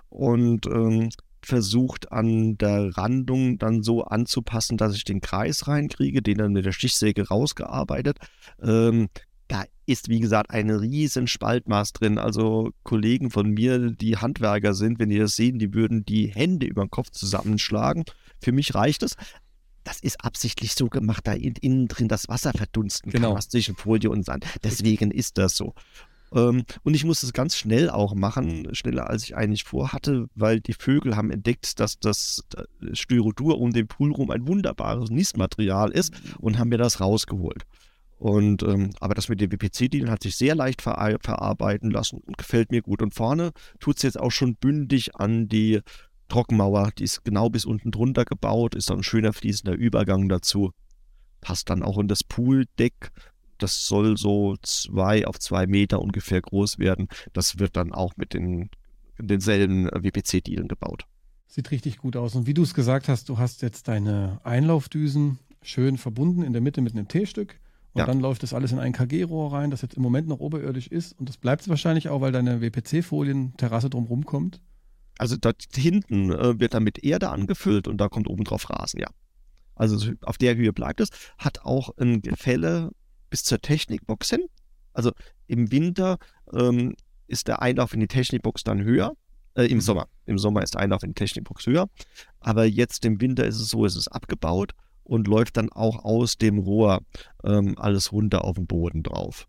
und ähm, versucht an der Randung dann so anzupassen, dass ich den Kreis reinkriege, den dann mit der Stichsäge rausgearbeitet. Ähm, da ist, wie gesagt, ein riesen Spaltmaß drin. Also Kollegen von mir, die Handwerker sind, wenn die das sehen, die würden die Hände über den Kopf zusammenschlagen. Für mich reicht es. Das ist absichtlich so gemacht, da in, innen drin das Wasser verdunsten kann, genau. was zwischen Folie und Sand. Deswegen ist das so. Ähm, und ich muss es ganz schnell auch machen, schneller als ich eigentlich vorhatte, weil die Vögel haben entdeckt, dass das Styrodur um den Pool rum ein wunderbares Nistmaterial ist und haben mir das rausgeholt. Und ähm, aber das mit den W P C-Dielen hat sich sehr leicht ver verarbeiten lassen und gefällt mir gut. Und vorne tut es jetzt auch schon bündig an die Trockenmauer. Die ist genau bis unten drunter gebaut, ist dann ein schöner fließender Übergang dazu. Passt dann auch in das Pooldeck. Das soll so zwei auf zwei Meter ungefähr groß werden. Das wird dann auch mit den denselben W P C-Dielen gebaut. Sieht richtig gut aus. Und wie du es gesagt hast, du hast jetzt deine Einlaufdüsen schön verbunden in der Mitte mit einem T-Stück. Und ja. Dann läuft das alles in ein K G-Rohr rein, das jetzt im Moment noch oberirdisch ist. Und das bleibt es wahrscheinlich auch, weil deine W P C-Folien-Terrasse drumherum kommt. Also dort hinten äh, wird dann mit Erde angefüllt und da kommt oben drauf Rasen, ja. Also auf der Höhe bleibt es. Hat auch ein Gefälle bis zur Technikbox hin. Also im Winter ähm, ist der Einlauf in die Technikbox dann höher. Äh, Im Sommer. Im Sommer ist der Einlauf in die Technikbox höher. Aber jetzt im Winter ist es so, es ist abgebaut und läuft dann auch aus dem Rohr ähm, alles runter auf den Boden drauf.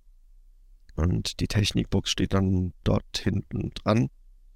Und die Technikbox steht dann dort hinten dran.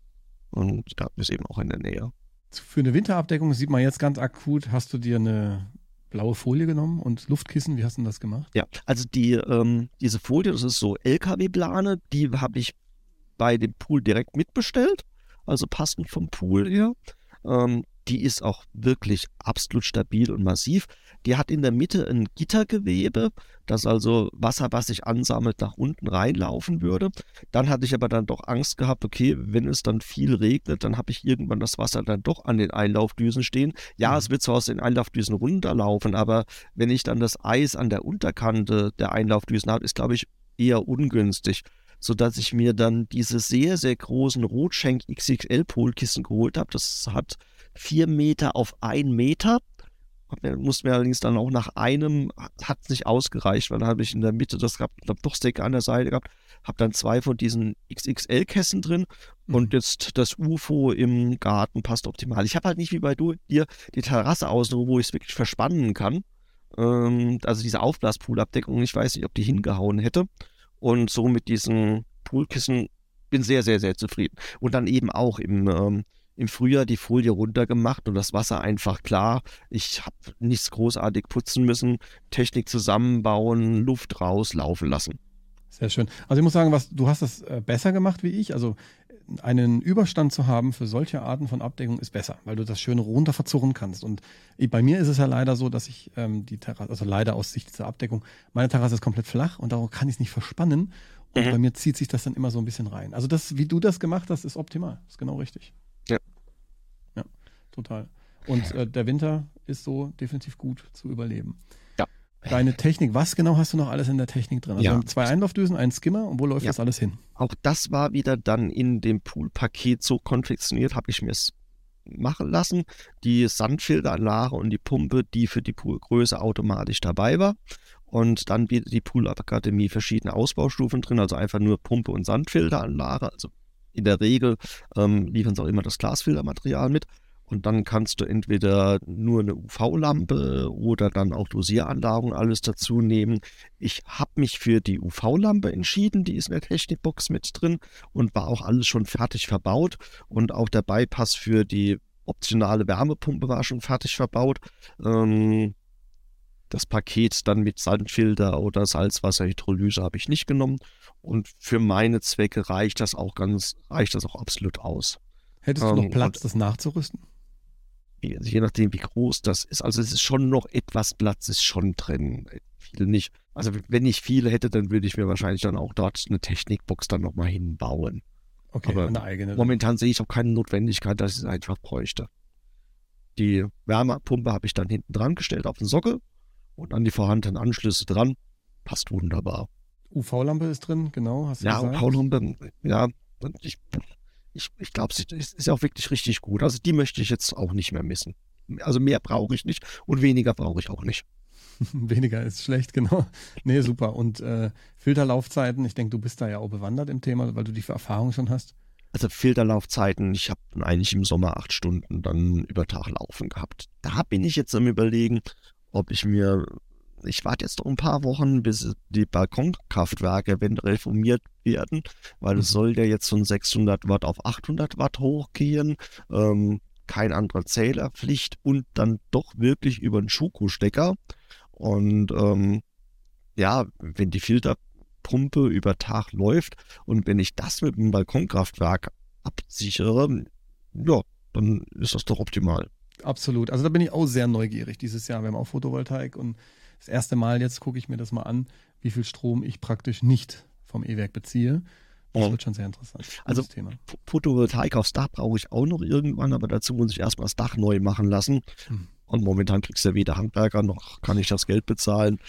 Und da ist eben auch in der Nähe. Für eine Winterabdeckung sieht man jetzt ganz akut, hast du dir eine blaue Folie genommen und Luftkissen, wie hast du das gemacht? Ja, also die, ähm, diese Folie, das ist so L K W-Plane, die habe ich bei dem Pool direkt mitbestellt, also passend vom Pool her. Ähm, die ist auch wirklich absolut stabil und massiv. Die hat in der Mitte ein Gittergewebe, das also Wasser, was sich ansammelt, nach unten reinlaufen würde. Dann hatte ich aber dann doch Angst gehabt, okay, wenn es dann viel regnet, dann habe ich irgendwann das Wasser dann doch an den Einlaufdüsen stehen. Ja, mhm. Es wird zwar aus den Einlaufdüsen runterlaufen, aber wenn ich dann das Eis an der Unterkante der Einlaufdüsen habe, ist, glaube ich, eher ungünstig, sodass ich mir dann diese sehr, sehr großen Rotschenk X X L-Polkissen geholt habe. Das hat vier Meter auf ein Meter. Musste mir allerdings dann auch nach einem, hat es nicht ausgereicht, weil dann habe ich in der Mitte das gehabt, ich glaube doch Säcke an der Seite gehabt, habe dann zwei von diesen X X L-Kästen drin mhm. und jetzt das U F O im Garten passt optimal. Ich habe halt nicht wie bei du, dir die Terrasse außen, wo ich es wirklich verspannen kann. Ähm, also diese Aufblaspoolabdeckung, ich weiß nicht, ob die hingehauen hätte. Und so mit diesen Poolkissen bin sehr, sehr, sehr zufrieden. Und dann eben auch im ähm, im Frühjahr die Folie runtergemacht und das Wasser einfach klar. Ich habe nichts großartig putzen müssen, Technik zusammenbauen, Luft raus, laufen lassen. Sehr schön. Also ich muss sagen, was, du hast das äh, besser gemacht wie ich. Also einen Überstand zu haben für solche Arten von Abdeckung ist besser, weil du das schön runter verzurren kannst. Und bei mir ist es ja leider so, dass ich ähm, die Terrasse, also leider aus Sicht dieser Abdeckung, meine Terrasse ist komplett flach und darum kann ich es nicht verspannen. Und mhm. bei mir zieht sich das dann immer so ein bisschen rein. Also das, wie du das gemacht hast, ist optimal. Ist genau richtig. Ja. Ja, total. Und äh, der Winter ist so definitiv gut zu überleben. Ja. Deine Technik, was genau hast du noch alles in der Technik drin? Also ja. zwei Einlaufdüsen, ein Skimmer und wo läuft ja. das alles hin? Auch das war wieder dann in dem Poolpaket so konfektioniert, habe ich mir es machen lassen. Die Sandfilteranlage und die Pumpe, die für die Poolgröße automatisch dabei war. Und dann bietet die Poolakademie verschiedene Ausbaustufen drin, also einfach nur Pumpe und Sandfilteranlage, also in der Regel ähm, liefern sie auch immer das Glasfiltermaterial mit und dann kannst du entweder nur eine U V-Lampe oder dann auch Dosieranlagen alles dazu nehmen. Ich habe mich für die U V-Lampe entschieden, die ist in der Technikbox mit drin und war auch alles schon fertig verbaut und auch der Bypass für die optionale Wärmepumpe war schon fertig verbaut. Ähm, Das Paket dann mit Sandfilter oder Salzwasserhydrolyse habe ich nicht genommen. Und für meine Zwecke reicht das auch ganz, reicht das auch absolut aus. Hättest du ähm, noch Platz, das nachzurüsten? Je, je nachdem, wie groß das ist. Also es ist schon noch etwas Platz, ist schon drin. Viel nicht. Also wenn ich viele hätte, dann würde ich mir wahrscheinlich dann auch dort eine Technikbox dann nochmal hinbauen. Okay, aber eine eigene. Momentan sehe ich auch keine Notwendigkeit, dass ich es einfach bräuchte. Die Wärmepumpe habe ich dann hinten dran gestellt auf den Sockel. Und an die vorhandenen Anschlüsse dran. Passt wunderbar. U V-Lampe ist drin, genau, hast du ja, gesagt. Ja, U V-Lampe, ja, ich, ich, ich glaube, sie ist ja auch wirklich richtig gut. Also die möchte ich jetzt auch nicht mehr missen. Also mehr brauche ich nicht und weniger brauche ich auch nicht. Weniger ist schlecht, genau. Nee, super. Und äh, Filterlaufzeiten, ich denke, du bist da ja auch bewandert im Thema, weil du die Erfahrung schon hast. Also Filterlaufzeiten, ich habe eigentlich im Sommer acht Stunden dann über Tag laufen gehabt. Da bin ich jetzt am Überlegen, ob ich mir, ich warte jetzt noch ein paar Wochen, bis die Balkonkraftwerke eventuell reformiert werden, weil es soll ja jetzt von sechshundert Watt auf achthundert Watt hochgehen, ähm, kein anderer Zählerpflicht und dann doch wirklich über einen Schuko-Stecker. Und ähm, ja, wenn die Filterpumpe über Tag läuft und wenn ich das mit einem Balkonkraftwerk absichere, ja, dann ist das doch optimal. Absolut. Also da bin ich auch sehr neugierig dieses Jahr. Wir haben auch Photovoltaik und das erste Mal jetzt gucke ich mir das mal an, wie viel Strom ich praktisch nicht vom E-Werk beziehe. Das ja. wird schon sehr interessant. Also Thema. Photovoltaik aufs Dach brauche ich auch noch irgendwann, aber dazu muss ich erstmal das Dach neu machen lassen. Hm. Und momentan kriegst du ja weder Handwerker, noch kann ich das Geld bezahlen.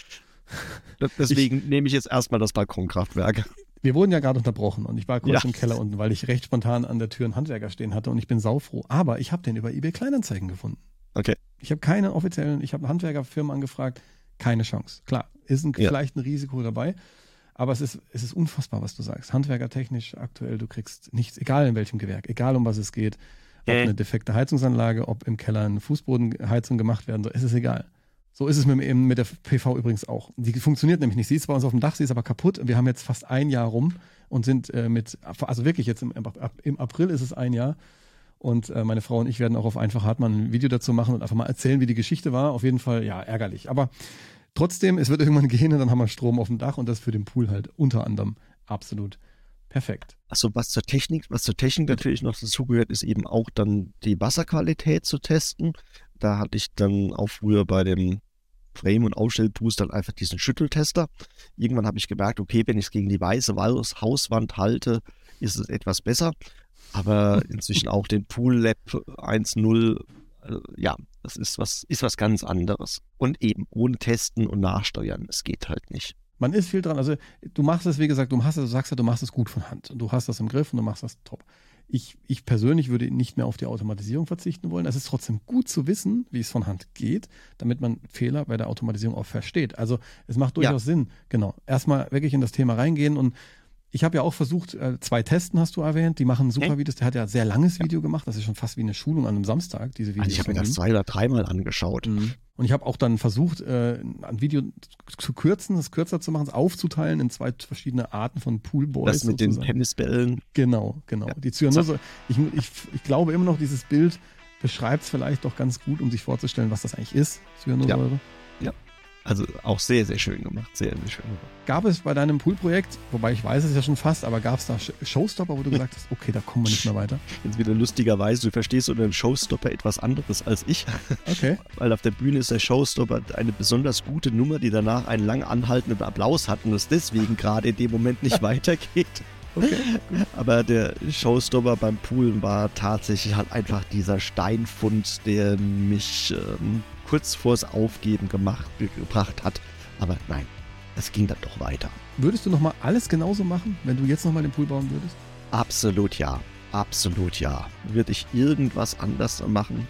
Deswegen ich, nehme ich jetzt erstmal das Balkonkraftwerk. Wir wurden ja gerade unterbrochen und ich war kurz ja. im Keller unten, weil ich recht spontan an der Tür einen Handwerker stehen hatte und ich bin saufroh. Aber ich habe den über eBay Kleinanzeigen gefunden. Okay. Ich habe keine offiziellen, ich habe Handwerkerfirmen angefragt, keine Chance. Klar, ist ein, ja. vielleicht ein Risiko dabei, aber es ist, es ist unfassbar, was du sagst. Handwerkertechnisch aktuell, du kriegst nichts, egal in welchem Gewerk, egal um was es geht, ob äh. eine defekte Heizungsanlage, ob im Keller eine Fußbodenheizung gemacht werden soll, es ist egal. So ist es mit, eben mit der P V übrigens auch. Die funktioniert nämlich nicht. Sie ist bei uns auf dem Dach, sie ist aber kaputt. Wir haben jetzt fast ein Jahr rum und sind äh, mit, also wirklich jetzt im, im April ist es ein Jahr. Und äh, meine Frau und ich werden auch auf Einfach Hartmann ein Video dazu machen und einfach mal erzählen, wie die Geschichte war. Auf jeden Fall, ja, ärgerlich. Aber trotzdem, es wird irgendwann gehen und dann haben wir Strom auf dem Dach und das für den Pool halt unter anderem absolut perfekt. Achso, was zur Technik, was zur Technik natürlich noch dazugehört, ist eben auch dann die Wasserqualität zu testen. Da hatte ich dann auch früher bei dem Frame- und Ausstellbooster dann einfach diesen Schütteltester. Irgendwann habe ich gemerkt, okay, wenn ich es gegen die weiße Hauswand halte, ist es etwas besser. Aber inzwischen auch den Pool Lab eins Punkt null, äh, ja, das ist was, ist was ganz anderes. Und eben ohne Testen und Nachsteuern, es geht halt nicht. Man ist viel dran. Also du machst es, wie gesagt, du, hast, du sagst ja, du machst es gut von Hand. Und du hast das im Griff und du machst das top. Ich, ich persönlich würde nicht mehr auf die Automatisierung verzichten wollen. Es ist trotzdem gut zu wissen, wie es von Hand geht, damit man Fehler bei der Automatisierung auch versteht. Also es macht durchaus ja. Sinn. Genau. Erstmal wirklich in das Thema reingehen und ich habe ja auch versucht, äh, zwei Testen hast du erwähnt, die machen super Videos. Der hat ja ein sehr langes Video gemacht, das ist schon fast wie eine Schulung an einem Samstag, diese Videos. Also ich habe mir das zwei oder dreimal angeschaut. Mhm. Und ich habe auch dann versucht, äh, ein Video zu kürzen, das kürzer zu machen, es aufzuteilen in zwei verschiedene Arten von Poolboys. Das mit sozusagen. Den Tennisbällen. Genau, genau. Ja. Die Zyanose, ich, ich, ich glaube immer noch, dieses Bild beschreibt es vielleicht doch ganz gut, um sich vorzustellen, was das eigentlich ist, Cyanosäure. Ja. ja. Also auch sehr, sehr schön gemacht. Sehr, sehr schön gemacht. Gab es bei deinem Poolprojekt, wobei ich weiß es ja schon fast, aber gab es da Showstopper, wo du gesagt hast, okay, da kommen wir nicht mehr weiter? Jetzt wieder lustigerweise, du verstehst unter dem Showstopper etwas anderes als ich. Okay. Weil auf der Bühne ist der Showstopper eine besonders gute Nummer, die danach einen lang anhaltenden Applaus hat und es deswegen gerade in dem Moment nicht weitergeht. Okay. Aber der Showstopper beim Poolen war tatsächlich halt einfach dieser Steinfund, der mich ähm, kurz vors Aufgeben gemacht, gebracht hat. Aber nein, es ging dann doch weiter. Würdest du nochmal alles genauso machen, wenn du jetzt nochmal den Pool bauen würdest? Absolut ja. Absolut ja. Würde ich irgendwas anders machen?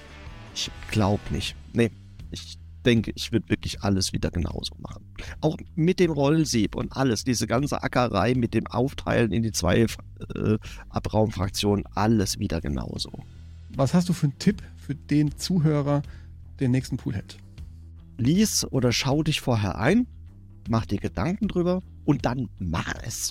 Ich glaube nicht. Nee, ich denke, ich würde wirklich alles wieder genauso machen. Auch mit dem Rollsieb und alles, diese ganze Ackerei mit dem Aufteilen in die zwei äh, Abraumfraktionen, alles wieder genauso. Was hast du für einen Tipp für den Zuhörer, den nächsten Pool hält? Lies oder schau dich vorher ein, mach dir Gedanken drüber und dann mach es.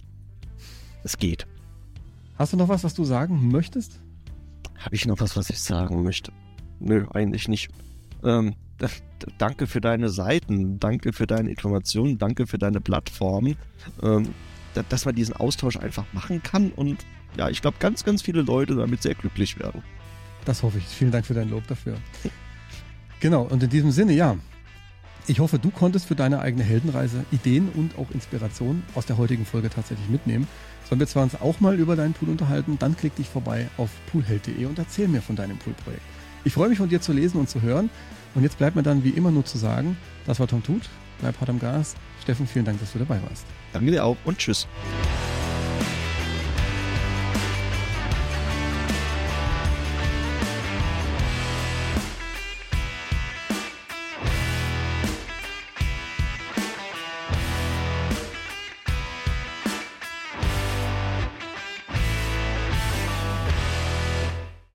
Es geht. Hast du noch was, was du sagen möchtest? Habe ich noch was, was ich sagen möchte? Nö, eigentlich nicht. Ähm, d- d- danke für deine Seiten, danke für deine Informationen, danke für deine Plattformen, ähm, d- dass man diesen Austausch einfach machen kann und ja, ich glaube, ganz, ganz viele Leute damit sehr glücklich werden. Das hoffe ich. Vielen Dank für dein Lob dafür. Genau, und in diesem Sinne, ja, ich hoffe, du konntest für deine eigene Heldenreise Ideen und auch Inspirationen aus der heutigen Folge tatsächlich mitnehmen. Sollen wir zwar uns auch mal über deinen Pool unterhalten, dann klick dich vorbei auf poolheld punkt de und erzähl mir von deinem Poolprojekt. Ich freue mich, von dir zu lesen und zu hören. Und jetzt bleibt mir dann wie immer nur zu sagen, das war Tom Tut, bleib hart am Gas. Steffen, vielen Dank, dass du dabei warst. Danke dir auch und tschüss.